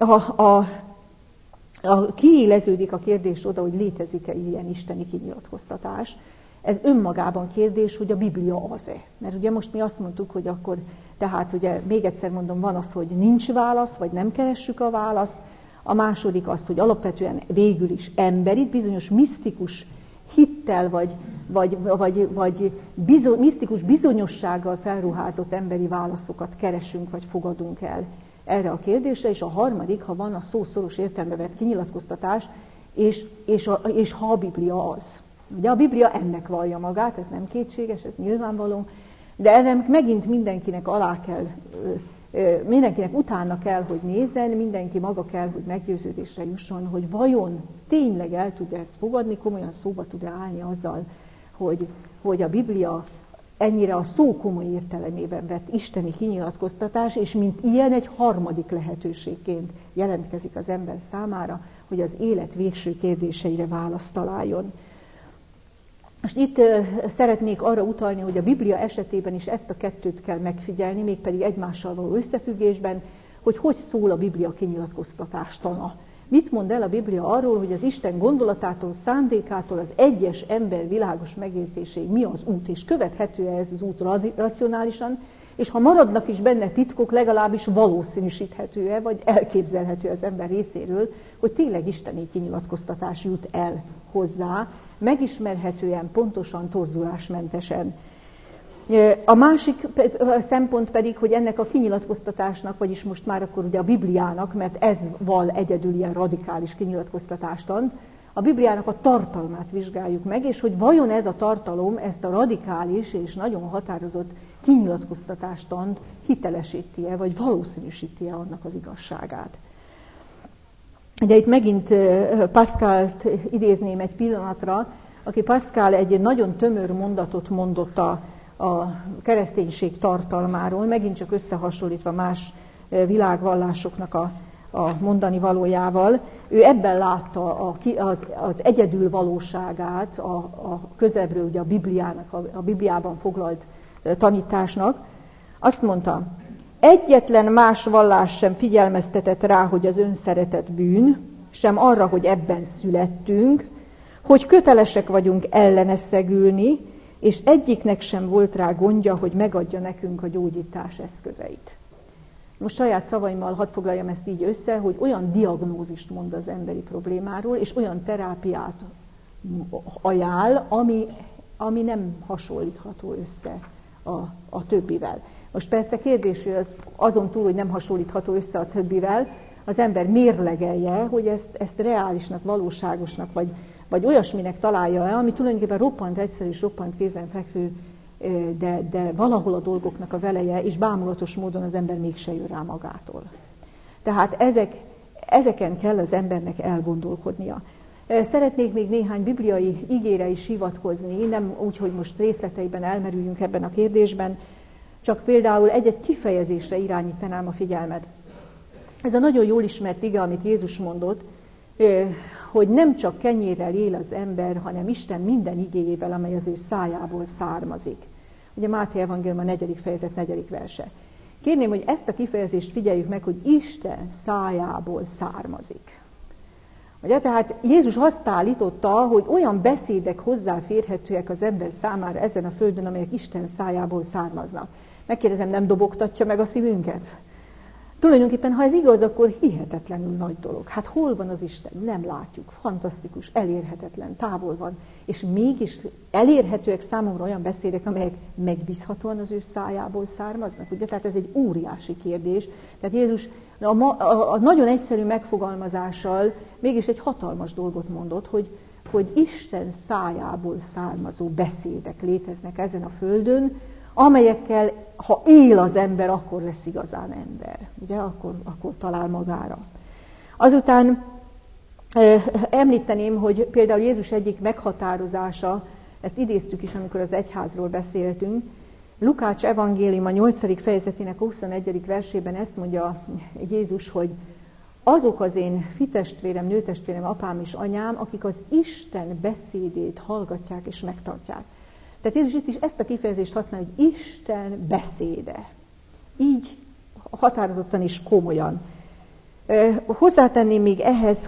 kiéleződik a kérdés oda, hogy létezik-e ilyen isteni kinyilatkoztatás. Ez önmagában kérdés, hogy a Biblia az-e. Mert ugye most mi azt mondtuk, hogy akkor, tehát ugye még egyszer mondom, van az, hogy nincs válasz, vagy nem keressük a választ. A második az, hogy alapvetően végül is emberi, bizonyos misztikus hittel, vagy misztikus bizonyossággal felruházott emberi válaszokat keresünk, vagy fogadunk el erre a kérdésre. És a harmadik, ha van a szó szoros értelme vett kinyilatkoztatás, és ha a Biblia az. Ugye a Biblia ennek vallja magát, ez nem kétséges, ez nyilvánvaló, de ennek megint mindenkinek utána kell, hogy nézzen, mindenki maga kell, hogy meggyőződésre jusson, hogy vajon tényleg el tudja ezt fogadni, komolyan szóba tud-e állni azzal, hogy a Biblia ennyire a szó komoly értelemében vett isteni kinyilatkoztatás, és mint ilyen egy harmadik lehetőségként jelentkezik az ember számára, hogy az élet végső kérdéseire választ találjon. Most itt szeretnék arra utalni, hogy a Biblia esetében is ezt a kettőt kell megfigyelni, mégpedig egymással való összefüggésben, hogy szól a Biblia kinyilatkoztatás tana. Mit mond el a Biblia arról, hogy az Isten gondolatától, szándékától az egyes ember világos megértéséig mi az út, és követhető-e ez az út racionálisan, és ha maradnak is benne titkok, legalábbis valószínűsíthető-e, vagy elképzelhető az ember részéről, hogy tényleg isteni kinyilatkoztatás jut el hozzá, megismerhetően, pontosan, torzulásmentesen. A másik szempont pedig, hogy ennek a kinyilatkoztatásnak, vagyis most már akkor ugye a Bibliának, mert ez val egyedül ilyen radikális kinyilatkoztatástant, a Bibliának a tartalmát vizsgáljuk meg, és hogy vajon ez a tartalom ezt a radikális és nagyon határozott kinyilatkoztatástant hitelesíti-e, vagy valószínűsíti-e annak az igazságát. Ugye itt megint Pascalt idézném egy pillanatra, aki Pascal egy nagyon tömör mondatot mondott a kereszténység tartalmáról, megint csak összehasonlítva más világvallásoknak a mondani valójával. Ő ebben látta az egyedül valóságát a közelebbről ugye a Bibliában foglalt tanításnak. Azt mondta, egyetlen más vallás sem figyelmeztetett rá, hogy az önszeretet bűn, sem arra, hogy ebben születtünk, hogy kötelesek vagyunk ellene szegülni, és egyiknek sem volt rá gondja, hogy megadja nekünk a gyógyítás eszközeit. Most saját szavaimmal hadd foglaljam ezt így össze, hogy olyan diagnózist mond az emberi problémáról, és olyan terápiát ajánl, ami nem hasonlítható össze a többivel. Most persze kérdés, hogy azon túl, hogy nem hasonlítható össze a többivel, az ember mérlegelje, hogy ezt reálisnak, valóságosnak, vagy olyasminek találja-e, ami tulajdonképpen roppant egyszerű és roppant kézenfekvő, de valahol a dolgoknak a veleje, és bámulatos módon az ember mégse jön rá magától. Tehát ezeken kell az embernek elgondolkodnia. Szeretnék még néhány bibliai igére is hivatkozni, nem úgy, hogy most részleteiben elmerüljünk ebben a kérdésben, csak például egy-egy kifejezésre irányítanám a figyelmet. Ez a nagyon jól ismert ige, amit Jézus mondott, hogy nem csak kenyérrel él az ember, hanem Isten minden igéjével, amely az ő szájából származik. Ugye Máté evangélium a 4. fejezet 4. verse. Kérném, hogy ezt a kifejezést figyeljük meg, hogy Isten szájából származik. Ugye, tehát Jézus azt állította, hogy olyan beszédek hozzáférhetőek az ember számára ezen a földön, amelyek Isten szájából származnak. Megkérdezem, nem dobogtatja meg a szívünket? Tulajdonképpen, ha ez igaz, akkor hihetetlenül nagy dolog. Hát hol van az Isten? Nem látjuk. Fantasztikus, elérhetetlen, távol van. És mégis elérhetőek számomra olyan beszédek, amelyek megbízhatóan az ő szájából származnak. Ugye? Tehát ez egy óriási kérdés. Tehát Jézus a nagyon egyszerű megfogalmazással mégis egy hatalmas dolgot mondott, hogy Isten szájából származó beszédek léteznek ezen a földön, amelyekkel, ha él az ember, akkor lesz igazán ember. Ugye? Akkor talál magára. Azután említeném, hogy például Jézus egyik meghatározása, ezt idéztük is, amikor az egyházról beszéltünk, Lukács evangélium a 8. fejezetének a 21. versében ezt mondja Jézus, hogy azok az én fitestvérem, nőtestvérem, apám és anyám, akik az Isten beszédét hallgatják és megtartják. Tehát Jézus itt is ezt a kifejezést használja, hogy Isten beszéde. Így határozottan is komolyan. Hozzátenném még ehhez,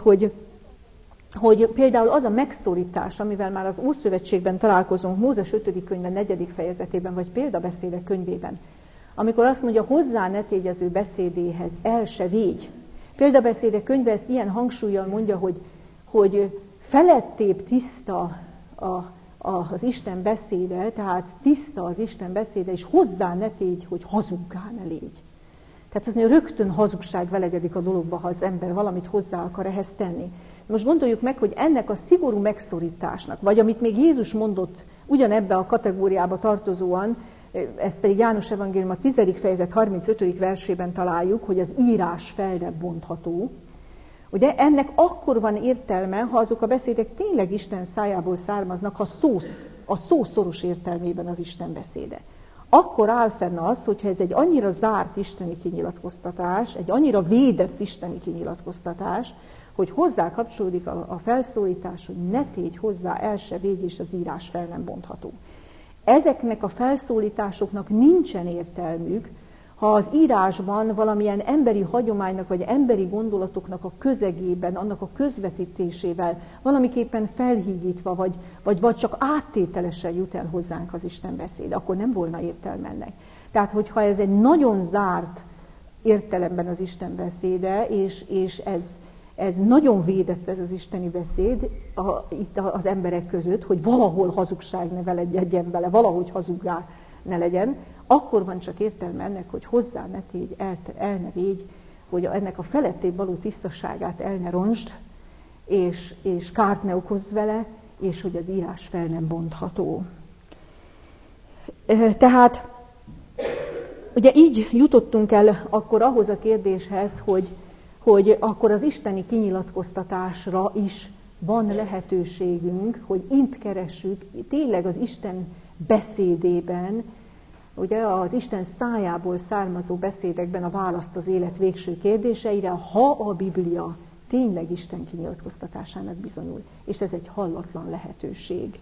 hogy például az a megszólítás, amivel már az Ószövetségben találkozunk, Mózes 5. könyve 4. fejezetében, vagy példabeszédek könyvében, amikor azt mondja, hozzá ne tégy az ő beszédéhez, el se végy. Példabeszédek könyve ezt ilyen hangsúllyal mondja, hogy felettébb tiszta az Isten beszéde, tehát tiszta az Isten beszéde, és hozzá ne tégy, hogy hazuggá ne légy. Tehát az rögtön hazugság velegedik a dologba, ha az ember valamit hozzá akar ehhez tenni. Most gondoljuk meg, hogy ennek a szigorú megszorításnak, vagy amit még Jézus mondott ugyanebbe a kategóriába tartozóan, ezt pedig János evangélium a 10. fejezet 35. versében találjuk, hogy az írás fel nem bontható. Ugye ennek akkor van értelme, ha azok a beszédek tényleg Isten szájából származnak, ha a szó szoros értelmében az Isten beszéde. Akkor áll fenn az, hogyha ez egy annyira zárt isteni kinyilatkoztatás, egy annyira védett isteni kinyilatkoztatás, hogy hozzá kapcsolódik a felszólítás, hogy ne tégy hozzá, el se végy, és az írás fel nem bontható. Ezeknek a felszólításoknak nincsen értelmük, ha az írásban valamilyen emberi hagyománynak, vagy emberi gondolatoknak a közegében, annak a közvetítésével valamiképpen felhígítva, vagy csak áttételesen jut el hozzánk az Isten beszéde, akkor nem volna értelme ennek. Tehát, hogyha ez egy nagyon zárt értelemben az Isten beszéde, és ez nagyon védett ez az isteni beszéd itt az emberek között, hogy valahol hazugság ne legyen vele, valahogy hazuggá ne legyen, akkor van csak értelme ennek, hogy hozzá ne tégy, el ne végy, hogy ennek a felettébb való tisztaságát el ne rontsd, és kárt ne okozz vele, és hogy az írás fel nem bontható. Tehát ugye így jutottunk el akkor ahhoz a kérdéshez, hogy akkor az isteni kinyilatkoztatásra is van lehetőségünk, hogy itt keressük tényleg az Isten beszédében, ugye az Isten szájából származó beszédekben a választ az élet végső kérdéseire, ha a Biblia tényleg Isten kinyilatkoztatásának bizonyul. És ez egy hallatlan lehetőség.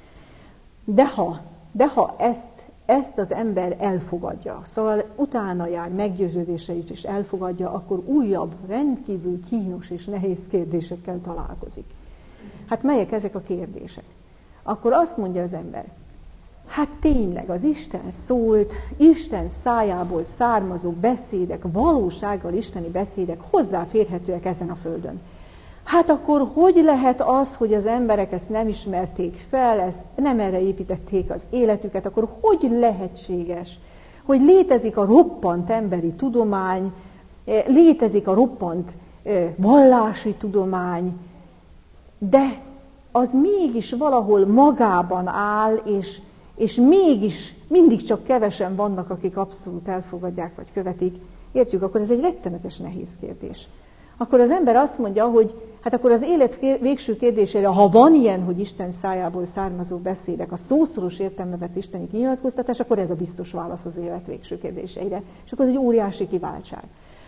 De ha ezt az ember elfogadja, szóval utána jár, meggyőződéseit is elfogadja, akkor újabb, rendkívül kínos és nehéz kérdésekkel találkozik. Hát melyek ezek a kérdések? Akkor azt mondja az ember, hát tényleg az Isten szólt, Isten szájából származó beszédek, valósággal isteni beszédek hozzáférhetőek ezen a földön. Hát akkor hogy lehet az, hogy az emberek ezt nem ismerték fel, ezt nem erre építették az életüket, akkor hogy lehetséges, hogy létezik a roppant emberi tudomány, létezik a roppant vallási tudomány, de az mégis valahol magában áll, és mégis mindig csak kevesen vannak, akik abszolút elfogadják vagy követik. Értjük, akkor ez egy rettenetes nehéz kérdés. Akkor az ember azt mondja, hogy hát akkor az élet végső kérdésére, ha van ilyen, hogy Isten szájából származó beszédek, a szószoros értelme vett isteni kinyilatkoztatás, akkor ez a biztos válasz az élet végső kérdéseire. És akkor ez egy óriási kiváltság.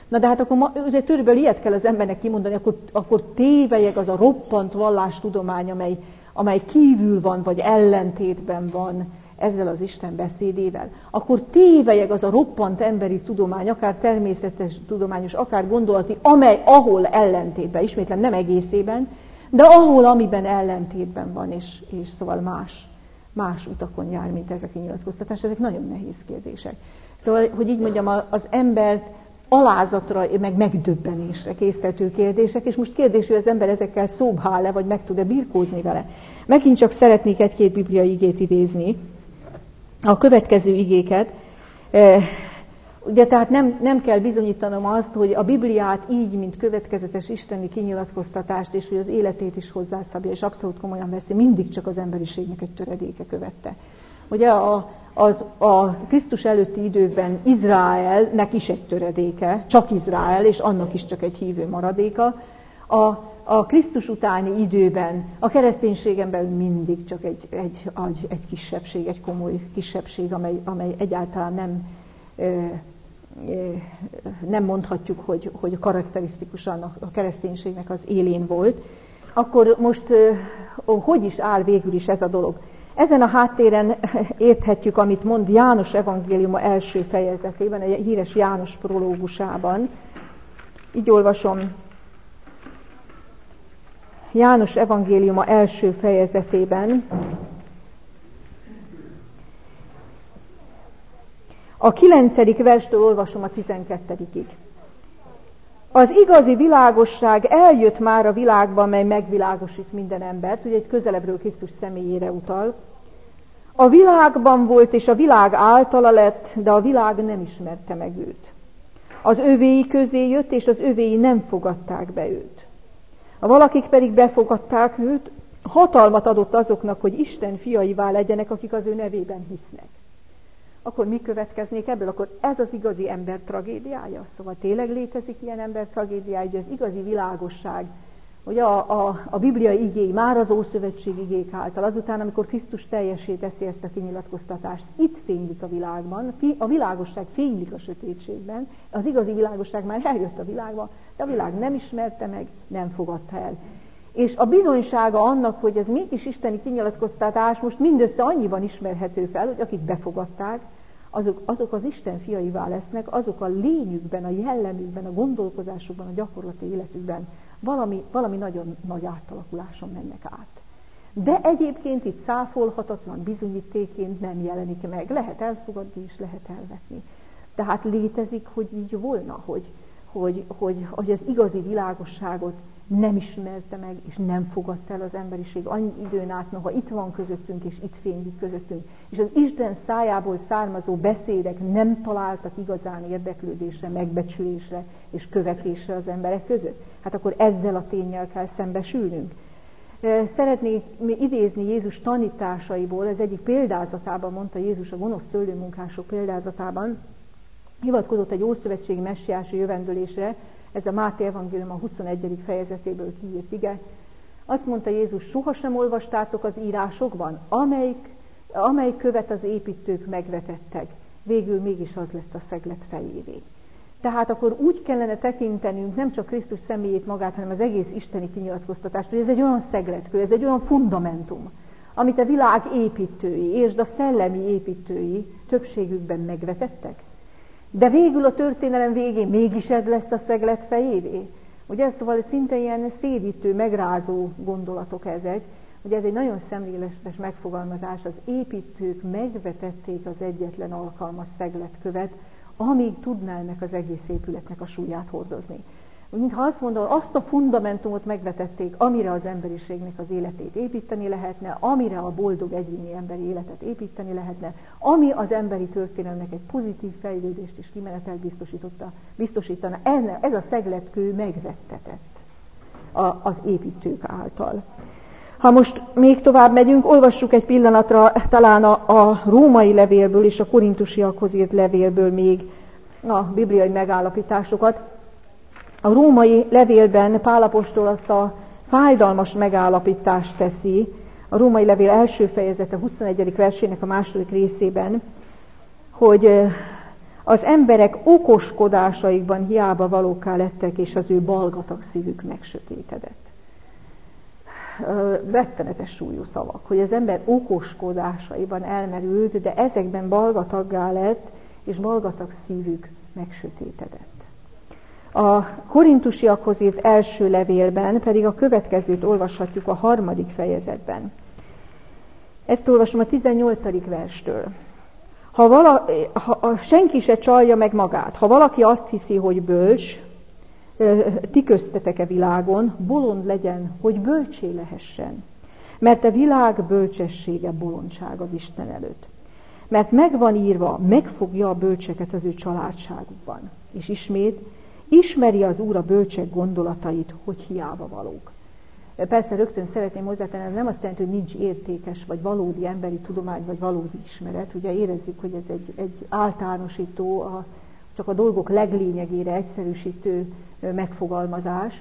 Na de hát akkor ugye körülbelül ilyet kell az embernek kimondani, akkor tévelyeg az a roppant vallástudomány, amely kívül van, vagy ellentétben van ezzel az Isten beszédével. Akkor tévelyeg az a roppant emberi tudomány, akár természetes tudományos, akár gondolati, ahol ellentétben, ismétlem nem egészében, de amiben ellentétben van, és szóval más utakon jár, mint ezek a nyilatkoztatás. Ezek nagyon nehéz kérdések. Szóval, hogy így mondjam, az embert alázatra, meg megdöbbenésre késztető kérdések, és most kérdés, hogy az ember ezekkel szóba áll-e, vagy meg tud-e birkózni vele. Megint csak szeretnék egy-két bibliai igét idézni, a következő igéket. Ugye tehát nem kell bizonyítanom azt, hogy a Bibliát így, mint következetes isteni kinyilatkoztatást, és hogy az életét is hozzászabja, és abszolút komolyan veszi, mindig csak az emberiségnek egy töredéke követte. Ugye a Krisztus előtti időkben Izraelnek is egy töredéke, csak Izrael, és annak is csak egy hívő maradéka. A Krisztus utáni időben a kereszténységen belül mindig csak egy kisebbség, egy komoly kisebbség, amely egyáltalán nem mondhatjuk, hogy karakterisztikusan a kereszténységnek az élén volt. Akkor most hogy is áll végül is ez a dolog? Ezen a háttéren érthetjük, amit mond János evangéliuma első fejezetében, a híres János prológusában. Így olvasom. János evangéliuma első fejezetében. A 9. verstől olvasom a 12-ig. Az igazi világosság eljött már a világba, mely megvilágosít minden embert, ugye egy közelebbről Krisztus személyére utal. A világban volt, és a világ általa lett, de a világ nem ismerte meg őt. Az övéi közé jött, és az övéi nem fogadták be őt. A valakik pedig befogadták őt, hatalmat adott azoknak, hogy Isten fiaivá legyenek, akik az ő nevében hisznek. Akkor mi következnék ebből? Akkor ez az igazi ember tragédiája? Szóval tényleg létezik ilyen ember tragédiája, hogy az igazi világosság, hogy a bibliai igény, már az Ószövetség igék által, azután, amikor Krisztus teljessé teszi ezt a kinyilatkoztatást, itt fénylik a világban, a világosság fénylik a sötétségben, az igazi világosság már eljött a világba, de a világ nem ismerte meg, nem fogadta el. És a bizonysága annak, hogy ez mégis isteni kinyilatkoztatás most mindössze annyiban ismerhető fel, hogy akik befogadták, azok az Isten fiaivá lesznek, azok a lényükben, a jellemükben, a gondolkozásukban, a gyakorlati életükben valami nagyon nagy átalakuláson mennek át. De egyébként itt cáfolhatatlan bizonyítéként nem jelenik meg. Lehet elfogadni és lehet elvetni. Tehát létezik, hogy így volna, hogy az igazi világosságot nem ismerte meg, és nem fogadta el az emberiség annyi időn át, noha itt van közöttünk, és itt fénylik közöttünk. És az Isten szájából származó beszédek nem találtak igazán érdeklődésre, megbecsülésre és követésre az emberek között. Hát akkor ezzel a ténnyel kell szembesülnünk. Szeretnék idézni Jézus tanításaiból, ez egyik példázatában mondta Jézus, a gonosz szőlőmunkások példázatában, hivatkozott egy ószövetségi messiási jövendőlésre, ez a Máté evangélium a 21. fejezetéből kiírt ige. Azt mondta Jézus, sohasem olvastátok az írásokban, amely követ az építők megvetettek, végül mégis az lett a szeglet fejévé. Tehát akkor úgy kellene tekintenünk nem csak Krisztus személyét magát, hanem az egész isteni kinyilatkoztatást, hogy ez egy olyan szegletkő, ez egy olyan fundamentum, amit a világ építői és a szellemi építői többségükben megvetettek. De végül a történelem végén mégis ez lesz a szeglet fejévé. Ugye, szóval szinte ilyen szédítő, megrázó gondolatok ezek. Ugye ez egy nagyon szemléletes megfogalmazás, az építők megvetették az egyetlen alkalmas szegletkövet, amíg tudná ennek az egész épületnek a súlyát hordozni. Mintha azt mondom, azt a fundamentumot megvetették, amire az emberiségnek az életét építeni lehetne, amire a boldog egyéni emberi életet építeni lehetne, ami az emberi történelemnek egy pozitív fejlődést és kimenetelt biztosítana. Ez a szegletkő megvettetett az építők által. Ha most még tovább megyünk, olvassuk egy pillanatra talán a római levélből és a korintusiakhoz írt levélből még a bibliai megállapításokat. A római levélben Pál apostol azt a fájdalmas megállapítást teszi, a római levél első fejezete 21. versének a második részében, hogy Az emberek okoskodásaikban hiába valókká lettek, és az ő balgatag szívük megsötétedett. Rettenetes súlyú szavak, hogy az ember okoskodásaiban elmerült, de ezekben balgataggá lett, és balgatag szívük megsötétedett. A korintusiakhoz írt első levélben pedig a következőt olvashatjuk a 3. fejezetben. Ezt olvasom a 18. verstől. Senki se csalja meg magát. Ha valaki azt hiszi, hogy bölcs, ti köztetek-e világon, bolond legyen, hogy bölcsé lehessen. Mert a világ bölcsessége bolondság az Isten előtt. Mert megvan írva, megfogja a bölcseket az ő családságukban. És ismét, ismeri az Úr a bölcsek gondolatait, hogy hiába valók. Persze rögtön szeretném hozzátenni, ez nem azt jelenti, hogy nincs értékes, vagy valódi emberi tudomány, vagy valódi ismeret. Ugye érezzük, hogy ez egy általánosító, csak a dolgok leglényegére egyszerűsítő megfogalmazás.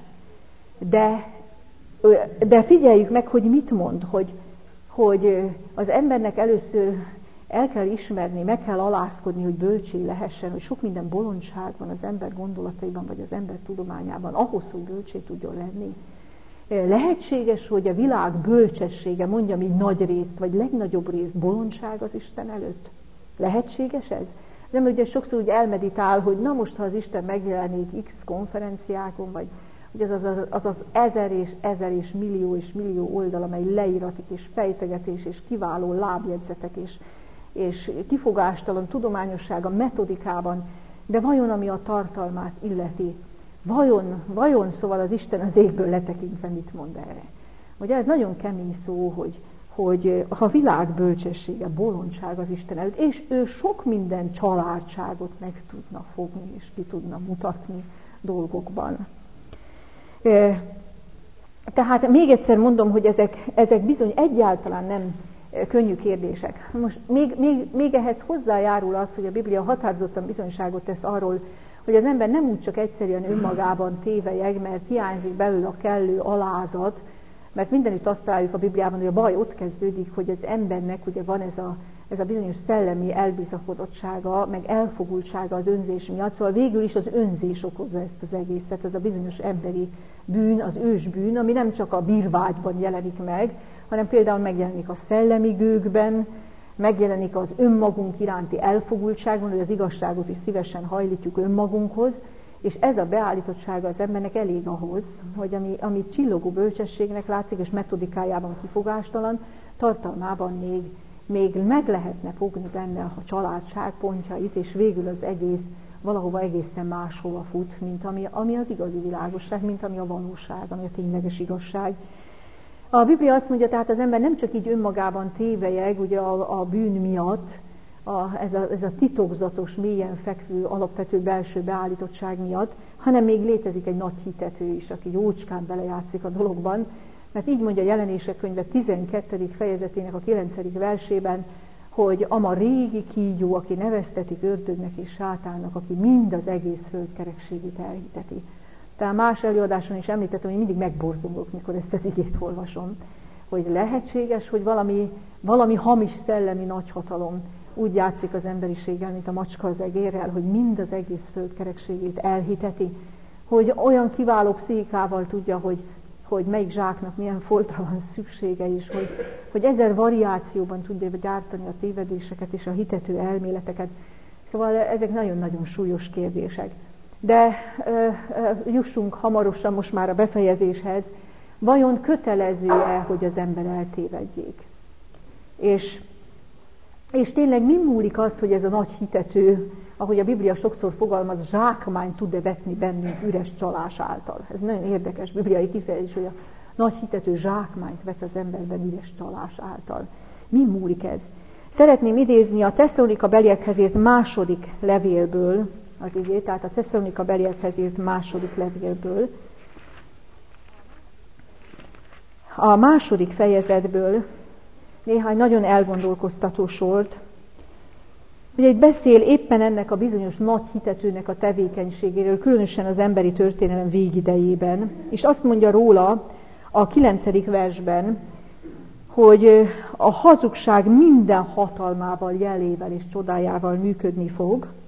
De figyeljük meg, hogy mit mond, hogy az embernek először el kell ismerni, meg kell alázkodni, hogy bölcsé lehessen, hogy sok minden bolondság van az ember gondolataiban, vagy az ember tudományában, ahhoz, hogy bölcsé tudjon lenni. Lehetséges, hogy a világ bölcsessége, mondjam így nagy részt, vagy legnagyobb részt bolondság az Isten előtt? Lehetséges ez? Nem, ugye sokszor úgy elmeditál, hogy na most, ha az Isten megjelenik X konferenciákon, vagy hogy az ezer és millió oldal, amely leíratik és fejtegetés és kiváló lábjegyzetek és kifogástalan tudományossága metodikában, de vajon ami a tartalmát illeti, vajon szóval az Isten az égből letekintve mit mond erre? Ugye ez nagyon kemény szó, hogy a világ bölcsessége, bolondság az Isten előtt, és ő sok minden családságot meg tudna fogni, és ki tudna mutatni dolgokban. Tehát még egyszer mondom, hogy ezek bizony egyáltalán nem könnyű kérdések. Most még ehhez hozzájárul az, hogy a Biblia határozottan bizonyságot tesz arról, hogy az ember nem úgy csak egyszerűen önmagában tévelyeg, mert hiányzik belőle a kellő alázat, mert mindenütt azt találjuk a Bibliában, hogy a baj ott kezdődik, hogy az embernek ugye van ez a bizonyos szellemi elbizakodottsága, meg elfogultsága az önzés miatt, szóval végül is az önzés okozza ezt az egészet, ez a bizonyos emberi bűn, az ősbűn, ami nem csak a bírvágyban jelenik meg, hanem például megjelenik a szellemi gőgben, megjelenik az önmagunk iránti elfogultságban, hogy az igazságot is szívesen hajlítjuk önmagunkhoz, és ez a beállítottsága az embernek elég ahhoz, hogy ami csillogó bölcsességnek látszik, és metodikájában kifogástalan, tartalmában még meg lehetne fogni benne a családság pontjait, és végül az egész valahova egészen máshova fut, mint ami az igazi világosság, mint ami a valóság, ami a tényleges igazság. A Biblia azt mondja, tehát az ember nem csak így önmagában tévelyeg, ugye a bűn miatt, ez a titokzatos, mélyen fekvő, alapvető belső beállítottság miatt, hanem még létezik egy nagy hitető is, aki jócskán belejátszik a dologban, mert így mondja a Jelenések könyve 12. fejezetének a 9. versében, hogy ama régi kígyó, aki neveztetik ördögnek és sátánnak, aki mind az egész föld kerekségét elhiteti. Tehát más előadáson is említettem, hogy mindig megborzongok, mikor ezt az igét olvasom, hogy lehetséges, hogy valami hamis szellemi nagyhatalom úgy játszik az emberiséggel, mint a macska az egérrel, hogy mind az egész föld kerekségét elhiteti, hogy olyan kiváló pszichikával tudja, hogy melyik zsáknak milyen foltra van szüksége is, hogy 1000 variációban tudja gyártani a tévedéseket és a hitető elméleteket. Szóval ezek nagyon-nagyon súlyos kérdések. De jussunk hamarosan most már a befejezéshez. Vajon kötelező-e, hogy az ember eltévedjék? És tényleg mi múlik az, hogy ez a nagy hitető, ahogy a Biblia sokszor fogalmaz, zsákmány tud-e vetni bennünk üres csalás által? Ez nagyon érdekes bibliai kifejezés, hogy a nagy hitető zsákmányt vet az emberben üres csalás által. Mi múlik ez? Szeretném idézni a Tesszalonika beliekhez írt második levélből az igét, tehát a Tesszalonika beliekhez írt második levélből. A második fejezetből néhány nagyon elgondolkoztató sort. Ugye itt beszél éppen ennek a bizonyos nagy hitetőnek a tevékenységéről, különösen az emberi történelem végidejében, és azt mondja róla a 9. versben, hogy a hazugság minden hatalmával, jelével és csodájával működni fog,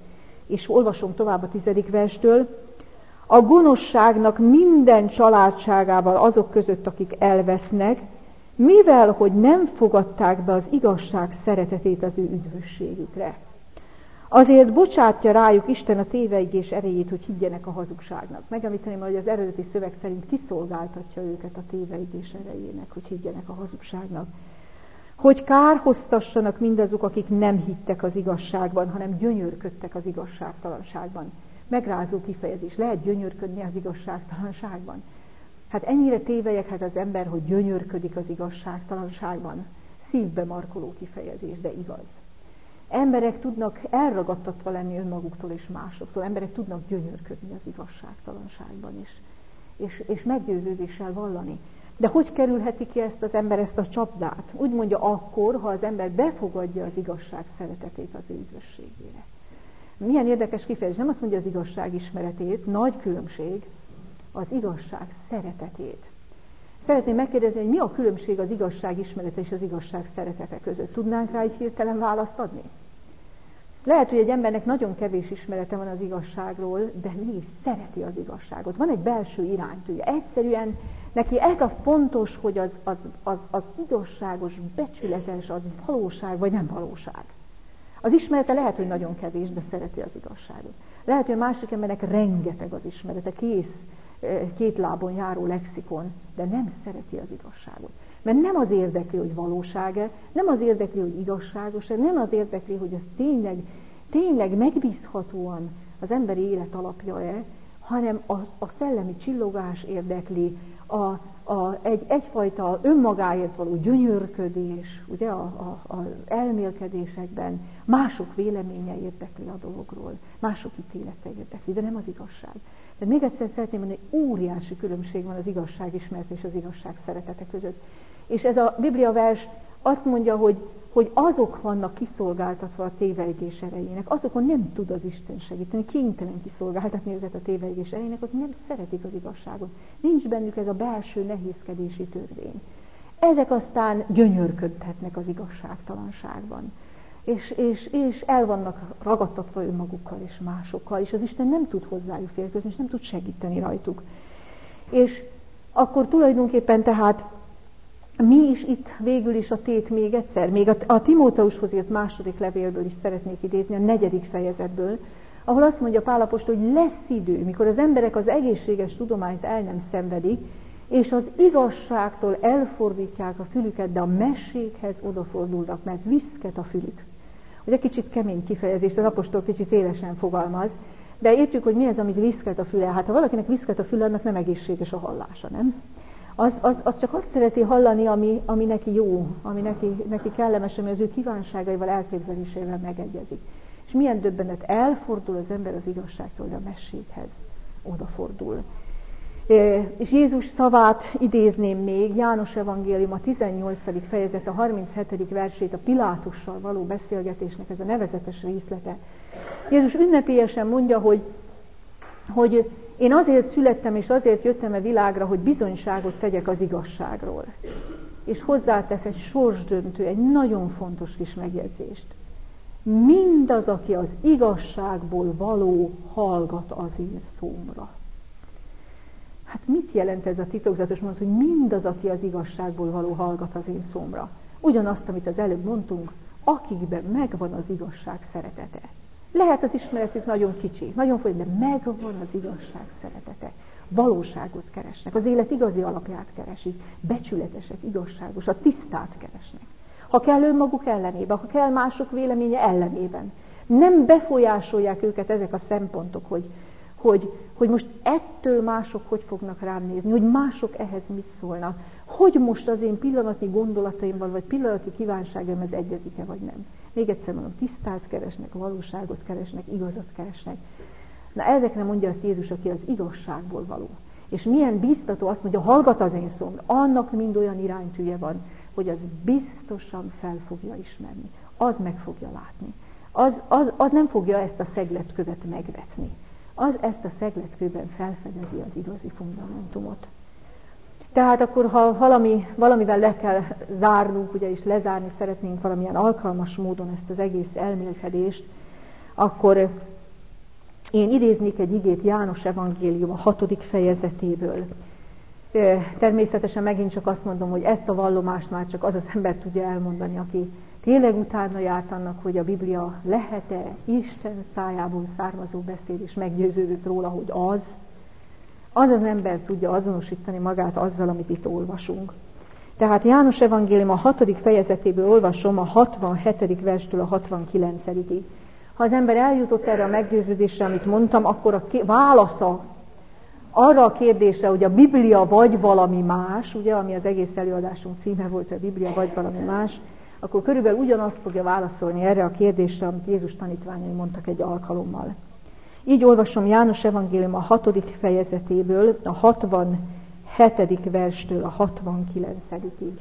És olvasom tovább a 10. verstől. A gonoszságnak minden családságával azok között, akik elvesznek, mivel, hogy nem fogadták be az igazság szeretetét az ő üdvösségükre. Azért bocsátja rájuk Isten a téveigés erejét, hogy higgyenek a hazugságnak. Megemlíteném, hogy az eredeti szöveg szerint kiszolgáltatja őket a téveigés erejének, hogy higgyenek a hazugságnak. Hogy kárhoztassanak mindazok, akik nem hittek az igazságban, hanem gyönyörködtek az igazságtalanságban. Megrázó kifejezés. Lehet gyönyörködni az igazságtalanságban. Hát ennyire tévelyek az ember, hogy gyönyörködik az igazságtalanságban. Szívbe markoló kifejezés, de igaz. Emberek tudnak elragadtatva lenni önmaguktól és másoktól. Emberek tudnak gyönyörködni az igazságtalanságban is. És meggyőződéssel vallani. De hogy kerülheti ki ezt az ember, ezt a csapdát? Úgy mondja akkor, ha az ember befogadja az igazság szeretetét az ő üdvösségére. Milyen érdekes kifejezés, nem azt mondja az igazság ismeretét, nagy különbség, az igazság szeretetét. Szeretném megkérdezni, hogy mi a különbség az igazság ismerete és az igazság szeretete között. Tudnánk rá egy hirtelen választ adni? Lehet, hogy egy embernek nagyon kevés ismerete van az igazságról, de mégis szereti az igazságot. Van egy belső iránytűje. Egyszerűen neki ez a fontos, hogy az igazságos, becsületes, az valóság vagy nem valóság. Az ismerete lehet, hogy nagyon kevés, de szereti az igazságot. Lehet, hogy a másik embernek rengeteg az ismerete, két lábon járó lexikon, de nem szereti az igazságot. Mert nem az érdekli, hogy valóság-e, nem az érdekli, hogy igazságos-e, nem az érdekli, hogy ez tényleg megbízhatóan az emberi élet alapja-e, hanem a szellemi csillogás érdekli, egyfajta önmagáért való gyönyörködés, ugye az elmélkedésekben, mások véleménye érdekli a dologról, mások ítélete érdekli, de nem az igazság. De még egyszer szeretném mondani, hogy óriási különbség van az igazság ismeret és az igazság szeretete között. És ez a Biblia vers azt mondja, hogy azok vannak kiszolgáltatva a téveigés erejének, azokon nem tud az Isten segíteni, kénytelen kiszolgáltatni őket a téveigés erejének, hogy nem szeretik az igazságot. Nincs bennük ez a belső nehézkedési törvény. Ezek aztán gyönyörködhetnek az igazságtalanságban. És el vannak ragadtatva önmagukkal és másokkal, és az Isten nem tud hozzájuk félreközni, és nem tud segíteni rajtuk. És akkor tulajdonképpen tehát mi is itt végül is a tét még egyszer, még a Timóteushoz írt második levélből is szeretnék idézni, a 4. fejezetből, ahol azt mondja Pál apostol, hogy lesz idő, mikor az emberek az egészséges tudományt el nem szenvedik, és az igazságtól elfordítják a fülüket, de a mességhez odafordulnak, mert viszket a fülük. Ugye kicsit kemény kifejezés, az apostol kicsit élesen fogalmaz, de értjük, hogy mi az, amit viszket a füle. Hát ha valakinek viszket a füle, annak nem egészséges a hallása, nem? Az csak azt szereti hallani, ami neki jó, ami neki kellemes, ami az ő kívánságaival, elképzeléseivel megegyezik. És milyen döbbenet, elfordul az ember az igazságtól, de a mességhez odafordul. És Jézus szavát idézném még, János evangélium a 18. fejezet, a 37. versét, a Pilátussal való beszélgetésnek ez a nevezetes részlete. Jézus ünnepélyesen mondja, hogy én azért születtem és azért jöttem a világra, hogy bizonyságot tegyek az igazságról. És hozzátesz egy sorsdöntő, egy nagyon fontos kis megjegyzést. Mindaz, aki az igazságból való, hallgat az én szómra. Hát mit jelent ez a titokzatos mondat, hogy mindaz, aki az igazságból való, hallgat az én szómra? Ugyanazt, amit az előbb mondtunk, akikben megvan az igazság szeretete. Lehet az ismeretük nagyon kicsi, nagyon folyam, de megvan az igazság szeretete. Valóságot keresnek, az élet igazi alapját keresik, becsületesek, igazságosat, tisztát keresnek. Ha kell önmaguk ellenében, ha kell mások véleménye ellenében. Nem befolyásolják őket ezek a szempontok, hogy most ettől mások hogy fognak rám nézni, hogy mások ehhez mit szólnak, hogy most az én pillanatnyi gondolataimmal, vagy pillanatnyi kívánságaim ez egyezik-e, vagy nem. Még egyszer mondom, tisztát keresnek, valóságot keresnek, igazat keresnek. Na ezekre mondja azt Jézus, aki az igazságból való. És milyen biztató azt mondja, hallgat az én szóm, annak mind olyan iránytűje van, hogy az biztosan fel fogja ismerni. Az meg fogja látni. Az nem fogja ezt a szegletkövet megvetni. Az ezt a szegletkőben felfedezi az igazi fundamentumot. Tehát akkor, ha valamivel le kell zárnunk, ugye, és lezárni szeretnénk valamilyen alkalmas módon ezt az egész elmélkedést, akkor Én idéznék egy igét János evangélium a 6. fejezetéből. Természetesen megint csak azt mondom, hogy ezt a vallomást már csak az az ember tudja elmondani, aki tényleg utána járt annak, hogy a Biblia lehet-e Isten szájából származó beszéd, és meggyőződött róla, hogy az ember tudja azonosítani magát azzal, amit itt olvasunk. Tehát János evangélium a 6. fejezetéből olvasom a 67. verstől a 69-ig. Ha az ember eljutott erre a meggyőződésre, amit mondtam, akkor a válasza arra a kérdésre, hogy a Biblia vagy valami más, ugye, ami az egész előadásunk címe volt, hogy a Biblia vagy valami más, akkor körülbelül ugyanazt fogja válaszolni erre a kérdésre, amit Jézus tanítványai mondtak egy alkalommal. Így olvasom János evangélium a 6. fejezetéből, a 67. verstől a 69-ig.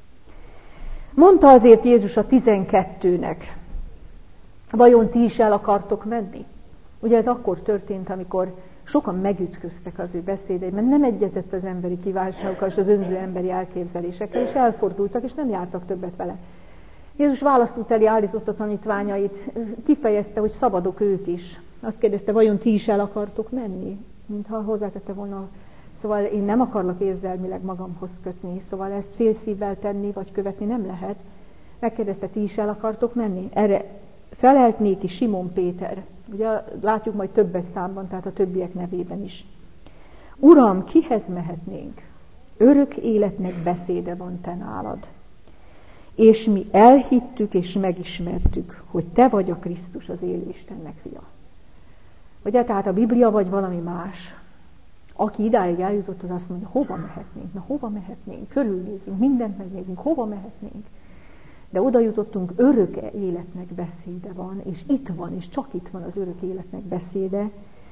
Mondta azért Jézus a 12-nek, vajon ti is el akartok menni? Ugye ez akkor történt, amikor sokan megütköztek az ő beszédei, mert nem egyezett az emberi kívánságokkal és az önző emberi elképzelésekkel, és elfordultak, és nem jártak többet vele. Jézus válaszút elé állította tanítványait, kifejezte, hogy szabadok ők is. Azt kérdezte, vajon ti is el akartok menni? Mintha hozzátette volna, szóval én nem akarlak érzelmileg magamhoz kötni, szóval ezt félszívvel tenni vagy követni nem lehet. Megkérdezte, ti is el akartok menni? Erre felelt néki Simon Péter. Ugye látjuk majd többes számban, tehát a többiek nevében is. Uram, kihez mehetnénk? Örök életnek beszéde van te nálad. És mi elhittük és megismertük, hogy te vagy a Krisztus, az élő Istennek fia. Ugye, tehát a Biblia vagy valami más. Aki idáig eljutott, az azt mondja, hova mehetnénk? Na, hova mehetnénk? Körülnézünk, mindent megnézünk, hova mehetnénk? De oda jutottunk, örök életnek beszéde van, és itt van, és csak itt van az örök életnek beszéde,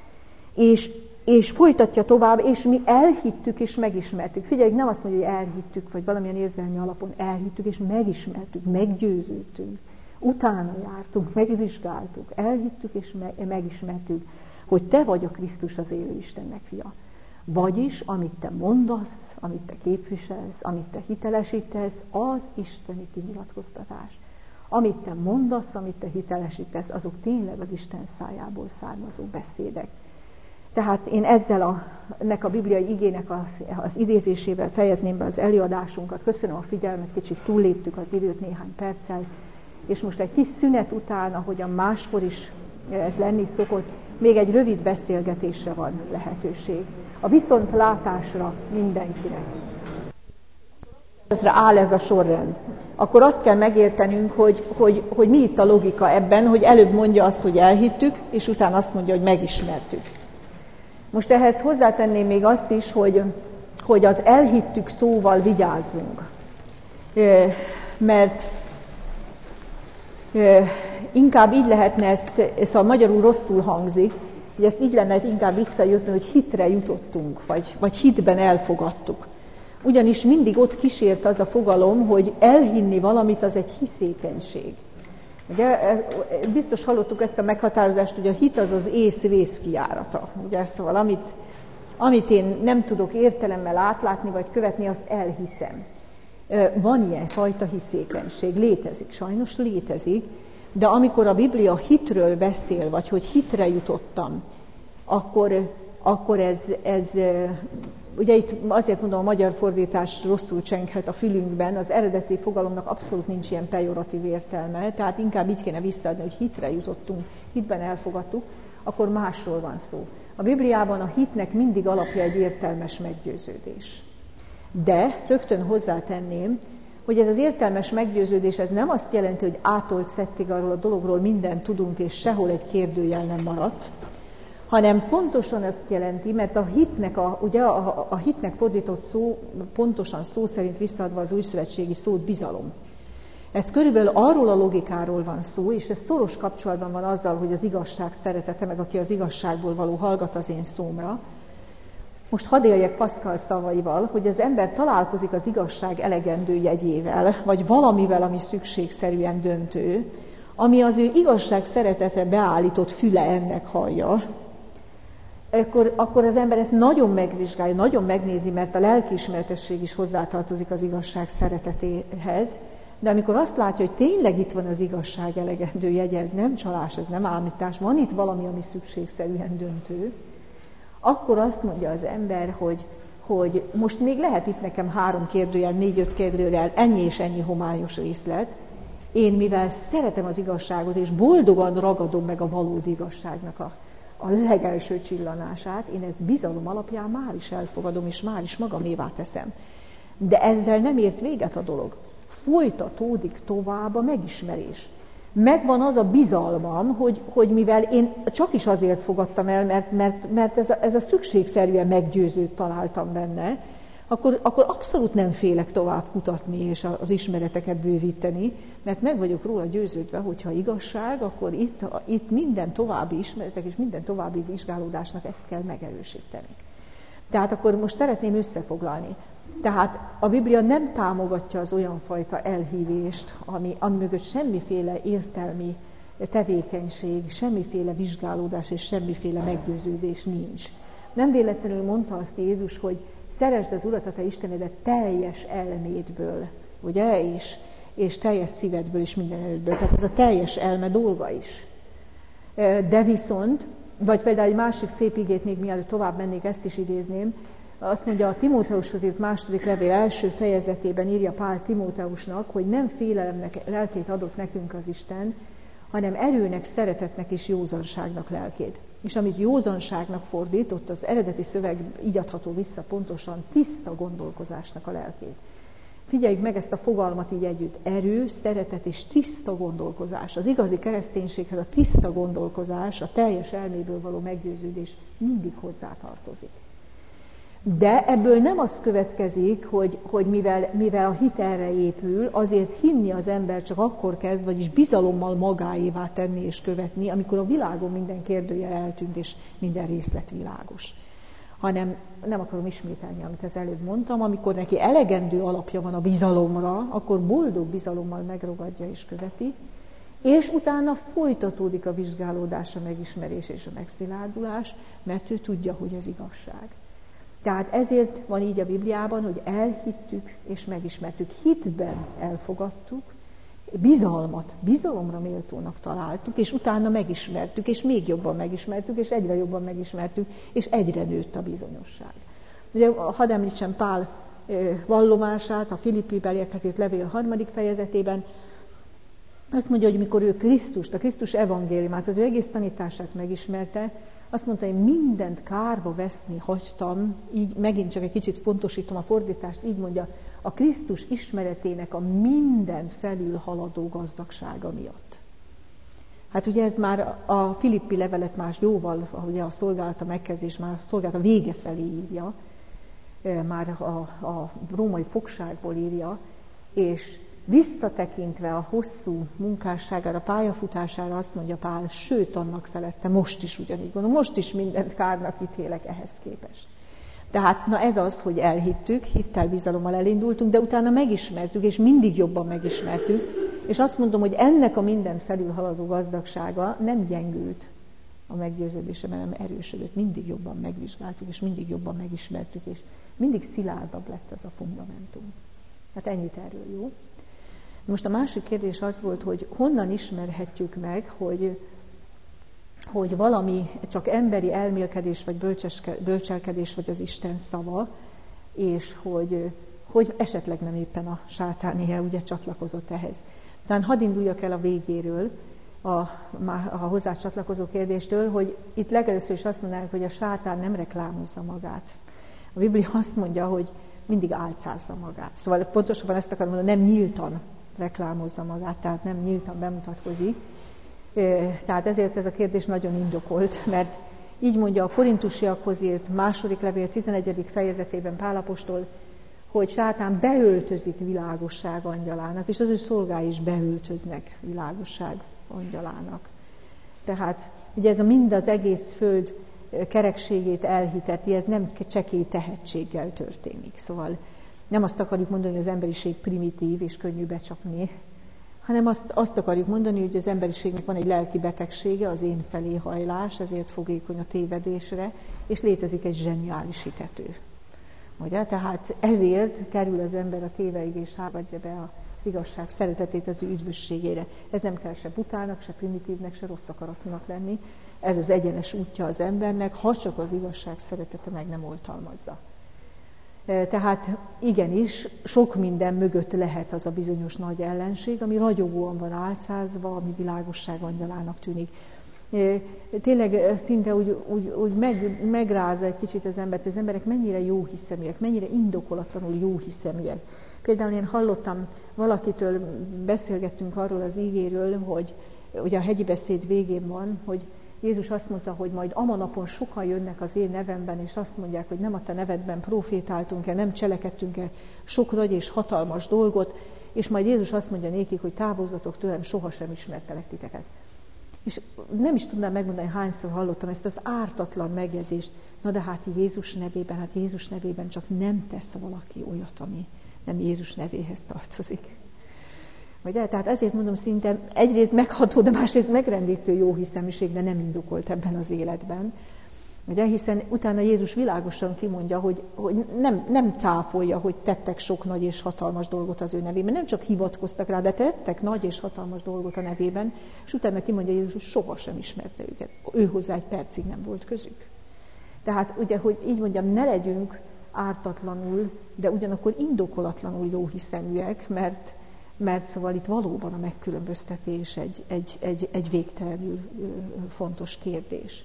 és folytatja tovább, és mi elhittük és megismertük. Figyelj, nem azt mondja, hogy elhittük, vagy valamilyen érzelmi alapon elhittük és megismertük, meggyőződtünk, utána jártunk, megvizsgáltuk, elhittük és megismertük, hogy te vagy a Krisztus, az élő Istennek fia. Vagyis, amit te mondasz, amit te képviselsz, amit te hitelesítesz, az isteni kinyilatkoztatás. Amit te mondasz, amit te hitelesítesz, azok tényleg az Isten szájából származó beszédek. Tehát én ennek a bibliai igének az idézésével fejezném be az előadásunkat. Köszönöm a figyelmet, kicsit túlléptük az időt néhány perccel, és most egy kis szünet után, ahogyan máskor is ez lenni szokott, még egy rövid beszélgetésre van lehetőség. A viszontlátásra mindenkinek. Áll ez a sorrend. Akkor azt kell megértenünk, hogy mi itt a logika ebben, hogy előbb mondja azt, hogy elhittük, és utána azt mondja, hogy megismertük. Most ehhez hozzátenném még azt is, hogy az elhittük szóval vigyázzunk. Mert inkább így lehetne szóval magyarul rosszul hangzik, hogy ezt így lenne inkább visszajutni, hogy hitre jutottunk, vagy hitben elfogadtuk. Ugyanis mindig ott kísért az a fogalom, hogy elhinni valamit, az egy hiszékenység. Ugye, biztos hallottuk ezt a meghatározást, hogy a hit az az ész vészkijárata. Ugye, szóval amit én nem tudok értelemmel átlátni, vagy követni, azt elhiszem. Van ilyen fajta hiszékenység, létezik, sajnos létezik, de amikor a Biblia hitről beszél, vagy hogy hitre jutottam, akkor ez ugye itt azért mondom, a magyar fordítás rosszul csenghet a fülünkben, az eredeti fogalomnak abszolút nincs ilyen pejoratív értelme, tehát inkább így kéne visszaadni, hogy hitre jutottunk, hitben elfogadtuk, akkor másról van szó. A Bibliában a hitnek mindig alapja egy értelmes meggyőződés. De rögtön hozzátenném, hogy ez az értelmes meggyőződés, ez nem azt jelenti, hogy átolt szettig arról a dologról mindent tudunk, és sehol egy kérdőjel nem maradt, hanem pontosan azt jelenti, mert a hitnek, a hitnek fordított szó, pontosan szó szerint visszaadva az újszövetségi szót, bizalom. Ez körülbelül arról a logikáról van szó, és ez szoros kapcsolatban van azzal, hogy az igazság szeretete, meg aki az igazságból való hallgat az én szómra. Most hadd éljek Pascal szavaival, hogy az ember találkozik az igazság elegendő jegyével, vagy valamivel, ami szükségszerűen döntő, ami az ő igazság szeretetre beállított füle ennek hallja, akkor az ember ezt nagyon megvizsgálja, nagyon megnézi, mert a lelkiismeretesség is hozzátartozik az igazság szeretetéhez, De amikor azt látja, hogy tényleg itt van az igazság elegendő jegye, ez nem csalás, ez nem ámítás, van itt valami, ami szükségszerűen döntő, akkor azt mondja az ember, hogy most még lehet itt nekem 3 kérdőjel, 4-5 kérdőjel, ennyi és ennyi homályos részlet. Én mivel szeretem az igazságot, és boldogan ragadom meg a valódi igazságnak a legelső csillanását, én ezt bizalom alapján már is elfogadom, és már is magamévá teszem. De ezzel nem ért véget a dolog. Folytatódik tovább a megismerés. Megvan az a bizalmam, hogy mivel én csak is azért fogadtam el, mert ez a szükségszerűen meggyőzőt találtam benne, akkor abszolút nem félek tovább kutatni és az ismereteket bővíteni, mert meg vagyok róla győződve, hogyha igazság, akkor itt minden további ismeretek és minden további vizsgálódásnak ezt kell megerősíteni. Tehát akkor most szeretném összefoglalni. Tehát a Biblia nem támogatja az olyan fajta elhívést, ami mögött semmiféle értelmi tevékenység, semmiféle vizsgálódás és semmiféle meggyőződés nincs. Nem véletlenül mondta azt Jézus, hogy szeresd az Urat, a te Istenedet teljes elmédből, ugye, és teljes szívedből és minden erődből. Tehát ez a teljes elme dolga is. De viszont, vagy például egy másik szép igét, még mielőtt tovább mennék, ezt is idézném, azt mondja, a Timóteushoz írt második levél első fejezetében írja Pál Timóteusnak, hogy nem félelemnek lelkét adott nekünk az Isten, hanem erőnek, szeretetnek és józanságnak lelkét. És amit józanságnak fordít, ott az eredeti szöveg így adható vissza pontosan, tiszta gondolkozásnak a lelkét. Figyeljük meg ezt a fogalmat így együtt. Erő, szeretet és tiszta gondolkozás. Az igazi kereszténységhez a tiszta gondolkozás, a teljes elméből való meggyőződés mindig hozzátartozik. De ebből nem az következik, hogy mivel a hit erre épül, azért hinni az ember csak akkor kezd, vagyis bizalommal magáévá tenni és követni, amikor a világon minden kérdőjel eltűnt és minden részlet világos. Hanem nem akarom ismételni, amit az előbb mondtam, amikor neki elegendő alapja van a bizalomra, akkor boldog bizalommal megragadja és követi, és utána folytatódik a vizsgálódás, a megismerés és a megszilárdulás, mert ő tudja, hogy ez igazság. Tehát ezért van így a Bibliában, hogy elhittük és megismertük. Hitben elfogadtuk, bizalomra méltónak találtuk, és utána megismertük, és még jobban megismertük, és egyre jobban megismertük, és egyre nőtt a bizonyosság. Ugye, hadd említsem Pál vallomását, a Filippi beliekhez írt levél 3. fejezetében, azt mondja, hogy mikor ő Krisztust, a Krisztus evangéliumát, az ő egész tanítását megismerte, azt mondta, hogy mindent kárba veszni hagytam, így megint csak egy kicsit pontosítom a fordítást, így mondja, a Krisztus ismeretének a mindent felülhaladó gazdagsága miatt. Hát ugye ez már a Filippi levelet más jóval, ugye a szolgálata megkezdés, már a szolgálata vége felé írja, már a római fogságból írja, és visszatekintve a hosszú munkásságára, pályafutására azt mondja Pál, sőt annak felette, most is ugyanígy gondolom, most is mindent kárnak ítélek ehhez képest. Tehát na ez az, hogy elhittük, hittel, bizalommal elindultunk, de utána megismertük, és mindig jobban megismertük, és azt mondom, hogy ennek a mindent felülhaladó gazdagsága nem gyengült a meggyőződésem, hanem erősödött. Mindig jobban megvizsgáltuk, és mindig jobban megismertük, és mindig szilárdabb lett ez a fundamentum. Hát ennyit erről, jó? Most a másik kérdés az volt, hogy honnan ismerhetjük meg, hogy valami csak emberi elmélkedés, vagy bölcselkedés, vagy az Isten szava, és hogy esetleg nem éppen a sátánéje ugye csatlakozott ehhez. Tehát hadd induljak el a végéről, a hozzá csatlakozó kérdéstől, hogy itt legelőször is azt mondanánk, hogy a sátán nem reklámozza magát. A Biblia azt mondja, hogy mindig álcázza magát. Szóval pontosabban ezt akarom mondani, nem nyíltan reklámozza magát, tehát nem nyíltan bemutatkozik. Tehát ezért ez a kérdés nagyon indokolt, mert így mondja a korintusiakhoz írt második levél 11. fejezetében Pál apostol, hogy sátán beöltözik világosság angyalának, és az ő szolgái is beöltöznek világosság angyalának. Tehát ugye ez mind az egész föld kerekségét elhiteti, ez nem csekély tehetséggel történik. Szóval nem azt akarjuk mondani, hogy az emberiség primitív és könnyű becsapni, hanem azt akarjuk mondani, hogy az emberiségnek van egy lelki betegsége, az én felé hajlás, ezért fogékony a tévedésre, és létezik egy zseniális hitető. Ugye? Tehát ezért kerül az ember a téveig és hágadja be a az igazság szeretetét az ő üdvösségére. Ez nem kell se butának, se primitívnek, se rossz akaratúnak lenni. Ez az egyenes útja az embernek, ha csak az igazság szeretete meg nem oltalmazza. Tehát igenis, sok minden mögött lehet az a bizonyos nagy ellenség, ami ragyogóan van álcázva, ami világosság angyalának tűnik. Tényleg szinte úgy megrázza egy kicsit az embert, az emberek mennyire jóhiszeműek, mennyire indokolatlanul jóhiszeműek. Például én hallottam valakitől, beszélgettünk arról az ígéről, hogy ugye a hegyi beszéd végén van, hogy Jézus azt mondta, hogy majd ama napon sokan jönnek az én nevemben, és azt mondják, hogy nem a te nevedben profétáltunk-e, nem cselekedtünk-e sok nagy és hatalmas dolgot, és majd Jézus azt mondja nékik, hogy távozzatok tőlem, sohasem ismertelek titeket. És nem is tudnám megmondani, hányszor hallottam ezt az ártatlan megjegyzést. Na de hát Jézus nevében csak nem tesz valaki olyat, ami nem Jézus nevéhez tartozik. Ugye? Tehát ezért mondom, szinte egyrészt megható, de másrészt megrendítő jóhiszeműség, de nem indokolt ebben az életben. Ugye? Hiszen utána Jézus világosan kimondja, hogy nem cáfolja, hogy tettek sok nagy és hatalmas dolgot az ő nevében. Nem csak hivatkoztak rá, de tettek nagy és hatalmas dolgot a nevében, és utána kimondja Jézus, hogy sohasem ismerte őket. Ő hozzá egy percig nem volt közük. Tehát ugye, hogy így mondjam, ne legyünk ártatlanul, de ugyanakkor indokolatlanul jóhiszeműek, mert szóval itt valóban a megkülönböztetés egy végtelenül fontos kérdés.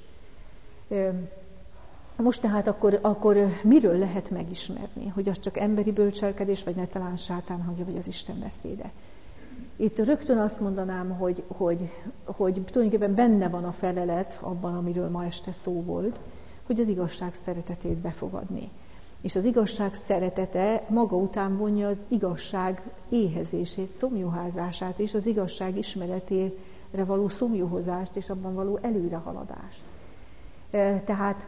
Most tehát akkor miről lehet megismerni? Hogy az csak emberi bölcselkedés, vagy netán sátán hangja, vagy az Isten beszéde? Itt rögtön azt mondanám, hogy tulajdonképpen benne van a felelet abban, amiről ma este szó volt, hogy az igazság szeretetét befogadni. És az igazság szeretete maga után vonja az igazság éhezését, szomjuházását, és az igazság ismeretére való szomjuhozást, és abban való előrehaladást. Tehát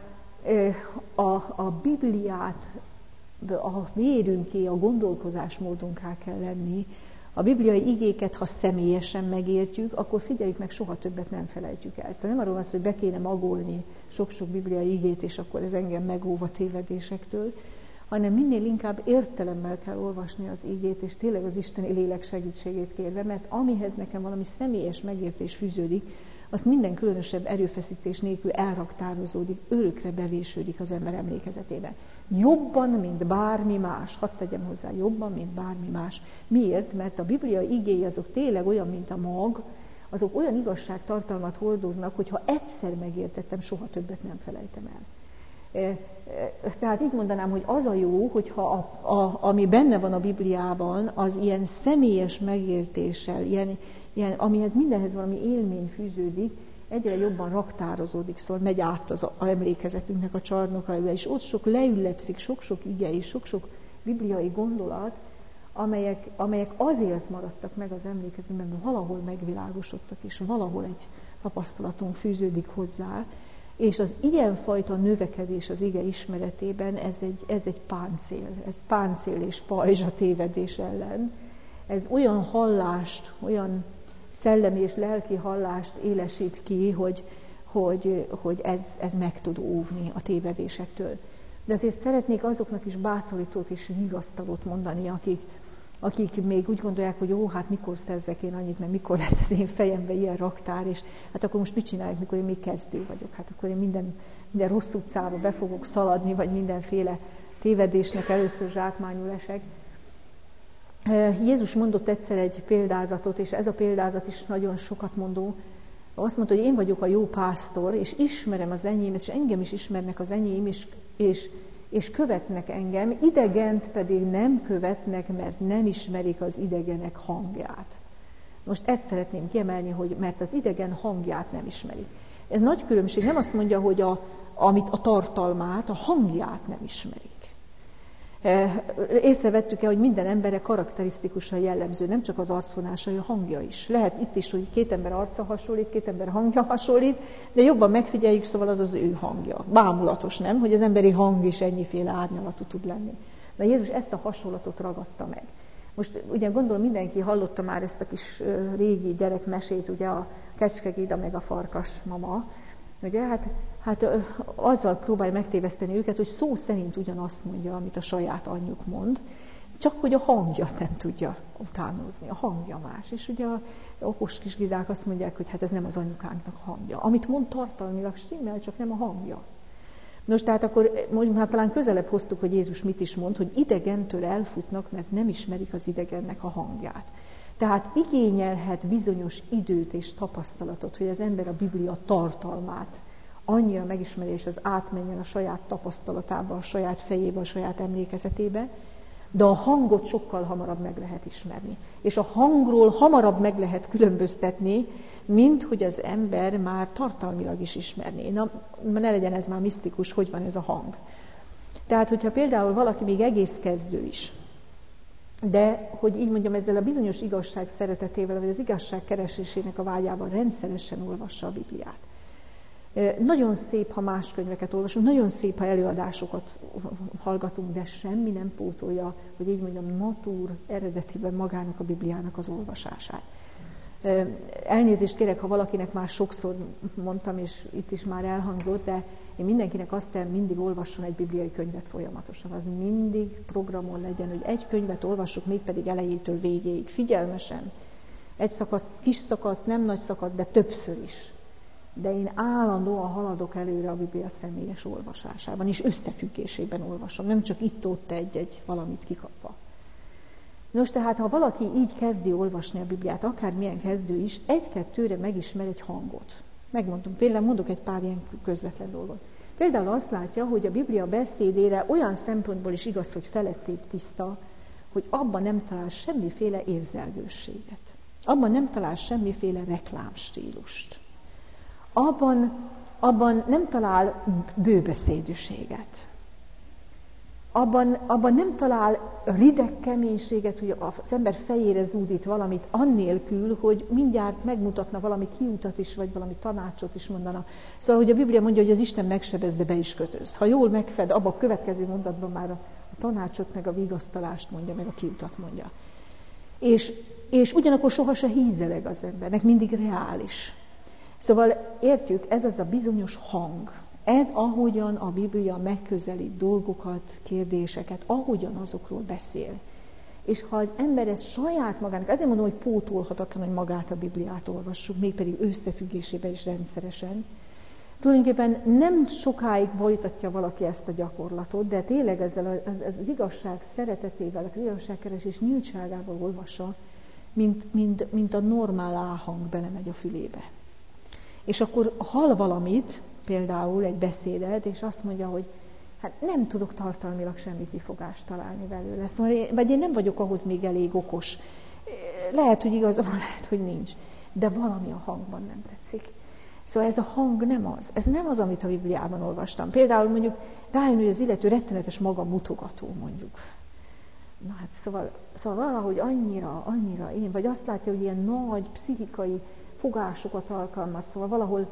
a Bibliát a vérünké, a gondolkozásmódunká kell lenni. A bibliai igéket, ha személyesen megértjük, akkor figyeljük meg, soha többet nem felejtjük el. Szóval nem arról van szó, hogy be kéne magolni sok-sok bibliai igét, és akkor ez engem megóv a tévedésektől, hanem minél inkább értelemmel kell olvasni az igét, és tényleg az isteni lélek segítségét kérve, mert amihez nekem valami személyes megértés fűződik, azt minden különösebb erőfeszítés nélkül elraktározódik, örökre bevésődik az ember emlékezetében. Jobban, mint bármi más. Hadd tegyem hozzá, jobban, mint bármi más. Miért? Mert a Biblia igéi azok tényleg olyan, mint a mag, azok olyan igazságtartalmat hordoznak, hogy ha egyszer megértettem, soha többet nem felejtem el. Tehát így mondanám, hogy az a jó, hogyha ami benne van a Bibliában, az ilyen személyes megértéssel, ilyen, amihez mindenhez valami élmény fűződik, egyre jobban raktározódik, szóval megy át az emlékezetünknek a csarnokába, és ott sok leüllepszik, sok-sok ige és sok-sok bibliai gondolat, amelyek azért maradtak meg az emlékezetünkben, mert valahol megvilágosodtak, és valahol egy tapasztalatunk fűződik hozzá, és az ilyenfajta növekedés az ige ismeretében, ez egy páncél. Ez páncél és pajzs a tévedés ellen. Ez olyan hallást, olyan szellemi és lelki hallást élesít ki, hogy ez meg tud óvni a tévedésektől. De azért szeretnék azoknak is bátorítót és vigasztalót mondani, akik még úgy gondolják, hogy jó, hát mikor szerzek én annyit, mert mikor lesz az én fejemben ilyen raktár, és hát akkor most mit csináljuk, mikor én még kezdő vagyok? Hát akkor én minden rossz utcába be fogok szaladni, vagy mindenféle tévedésnek először zsákmányul esek. Jézus mondott egyszer egy példázatot, és ez a példázat is nagyon sokat mondó. Azt mondta, hogy én vagyok a jó pásztor, és ismerem az enyémet, és engem is ismernek az enyém, és követnek engem, idegent pedig nem követnek, mert nem ismerik az idegenek hangját. Most ezt szeretném kiemelni, hogy mert az idegen hangját nem ismerik. Ez nagy különbség, nem azt mondja, hogy a tartalmát, a hangját nem ismerik. Észrevettük-e, hogy minden emberre karakterisztikusan jellemző, nem csak az arcvonása, a hangja is. Lehet itt is, hogy két ember arca hasonlít, két ember hangja hasonlít, de jobban megfigyeljük, szóval az az ő hangja. Bámulatos, nem? Hogy az emberi hang is ennyiféle árnyalatú tud lenni. De Jézus ezt a hasonlatot ragadta meg. Most ugye gondolom mindenki hallotta már ezt a kis régi gyerekmesét, ugye a Kecskegida meg a farkas mama. Ugye, hát azzal próbálja megtéveszteni őket, hogy szó szerint ugyanazt mondja, amit a saját anyjuk mond. csak hogy a hangjat nem tudja utánozni, a hangja más. És ugye a okos kis gidák azt mondják, hogy hát ez nem az anyukánknak hangja. Amit mond tartalmilag stimmel, csak nem a hangja. Nos, tehát akkor most talán közelebb hoztuk, hogy Jézus mit is mond, hogy idegentől elfutnak, mert nem ismerik az idegennek a hangját. Tehát igényelhet bizonyos időt és tapasztalatot, hogy az ember a Biblia tartalmát annyira megismeri, és az átmenjen a saját tapasztalatába, a saját fejébe, a saját emlékezetébe, de a hangot sokkal hamarabb meg lehet ismerni. És a hangról hamarabb meg lehet különböztetni, mint hogy az ember már tartalmilag is ismerné. Na, ne legyen ez már misztikus, hogy van ez a hang. Tehát, hogyha például valaki még egész kezdő is, de, hogy így mondjam, ezzel a bizonyos igazság szeretetével, vagy az igazság keresésének a vágyával rendszeresen olvassa a Bibliát. Nagyon szép, ha más könyveket olvasunk, nagyon szép, ha előadásokat hallgatunk, de semmi nem pótolja, hogy így mondjam, natúr eredetiben magának a Bibliának az olvasását. Elnézést kérek, ha valakinek már sokszor mondtam, és itt is már elhangzott, de én mindenkinek azt kell, mindig olvasson egy bibliai könyvet folyamatosan. Az mindig programon legyen, hogy egy könyvet olvassuk, mégpedig elejétől végéig, figyelmesen. Egy szakasz, kis szakasz, nem nagy szakasz, de többször is. De én állandóan haladok előre a Biblia személyes olvasásában, és összefüggésében olvasom, nem csak itt-ott egy valamit kikapva. Nos, tehát ha valaki így kezdi olvasni a Bibliát, akármilyen kezdő is, egy-kettőre megismer egy hangot. Megmondom, például mondok egy pár ilyen közvetlen dolgot. Például azt látja, hogy a Biblia beszédére olyan szempontból is igaz, hogy felettébb tiszta, hogy abban nem talál semmiféle érzelgősséget. Abban nem talál semmiféle reklámstílust. Abban nem talál bőbeszédűséget. Abban nem talál rideg keménységet, hogy az ember fejére zúdít valamit, annélkül, hogy mindjárt megmutatna valami kiutat is, vagy valami tanácsot is mondana. Szóval, hogy a Biblia mondja, hogy az Isten megsebez, de be is kötöz. Ha jól megfed, abban a következő mondatban már a tanácsot, meg a vigasztalást mondja, meg a kiutat mondja. És ugyanakkor sohasem hízeleg az embernek, mindig reális. Szóval értjük, ez az a bizonyos hang. Ez ahogyan a Biblia megközelít dolgokat, kérdéseket, ahogyan azokról beszél. És ha az ember ezt saját magának, azért mondom, hogy pótolhatatlan, hogy magát a Bibliát olvassuk, mégpedig összefüggésében is rendszeresen, tulajdonképpen nem sokáig folytatja valaki ezt a gyakorlatot, de tényleg ezzel az igazság szeretetével, az igazságkeresés nyíltságával olvassa, mint a normál áhang belemegy a fülébe. És akkor hall valamit, például egy beszédet, és azt mondja, hogy hát nem tudok tartalmilag semmi kifogást találni belőle. Szóval vagy én nem vagyok ahhoz még elég okos. Lehet, hogy igazam, lehet, hogy nincs. De valami a hangban nem tetszik. Szóval ez a hang nem az. Ez nem az, amit a Bibliában olvastam. Például mondjuk rájön, hogy az illető rettenetes maga mutogató, mondjuk. Na hát szóval valahogy annyira én, vagy azt látja, hogy ilyen nagy pszichikai fogásokat alkalmaz, szóval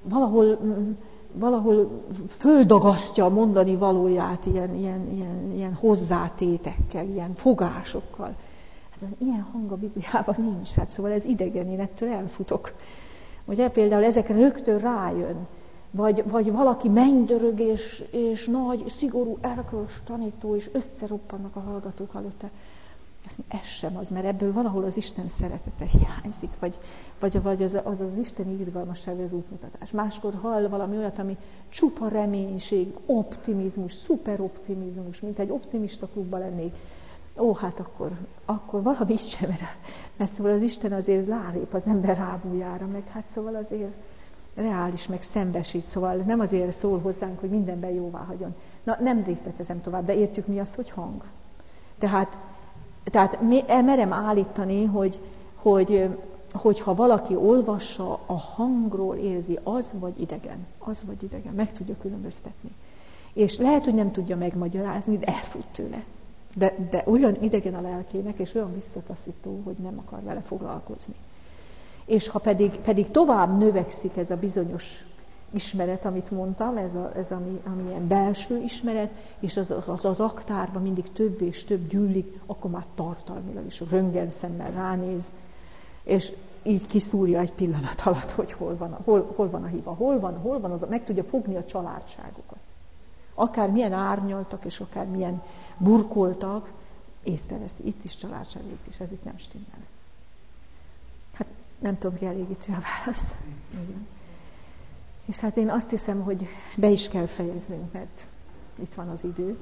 valahol földagasztja a mondani valóját ilyen hozzátétekkel, ilyen fogásokkal. Hát az ilyen hang a Bibliában nincs, hát szóval ez idegen, én ettől elfutok. Ugye például ezekre rögtön rájön, vagy valaki mennydörög, és nagy, szigorú, erkölcs tanító, és összeroppannak a hallgatók előtte. Ez sem az, mert ebből valahol az Isten szeretete hiányzik, vagy az isteni irgalmasság, vagy az útmutatás. Máskor hall valami olyat, ami csupa reménység, optimizmus, szuperoptimizmus, mint egy optimista klubban lennék. Ó, hát akkor valami is sem, mert szóval az Isten azért rálép az ember rábújára, meg hát szóval azért reális, meg szembesít, szóval nem azért szól hozzánk, hogy mindenben jóvá hagyjon. Na, nem részletezem tovább, de értjük mi az, hogy hang. Tehát merem állítani, hogy ha valaki olvassa, a hangról érzi, az vagy idegen, meg tudja különböztetni. És lehet, hogy nem tudja megmagyarázni, de elfut tőle. De olyan idegen a lelkének, és olyan visszataszító, hogy nem akar vele foglalkozni. És ha pedig tovább növekszik ez a bizonyos ismeret, amit mondtam, ez ami ilyen belső ismeret, és az aktárban mindig több és több gyűlik, akkor már tartalmilag is röntgenszemmel ránéz, és így kiszúrja egy pillanat alatt, hogy hol van a hiba, hol van az, meg tudja fogni a családságokat. Akár milyen árnyaltak, és akár milyen burkoltak, észreveszi, itt is családság, ez itt nem stimmel. Hát nem tudom, kielégítő a válasz. Igen. És hát én azt hiszem, hogy be is kell fejeznünk, mert itt van az idő.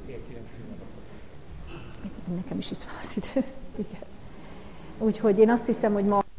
Nekem is itt van az idő. Igen. Úgyhogy én azt hiszem, hogy ma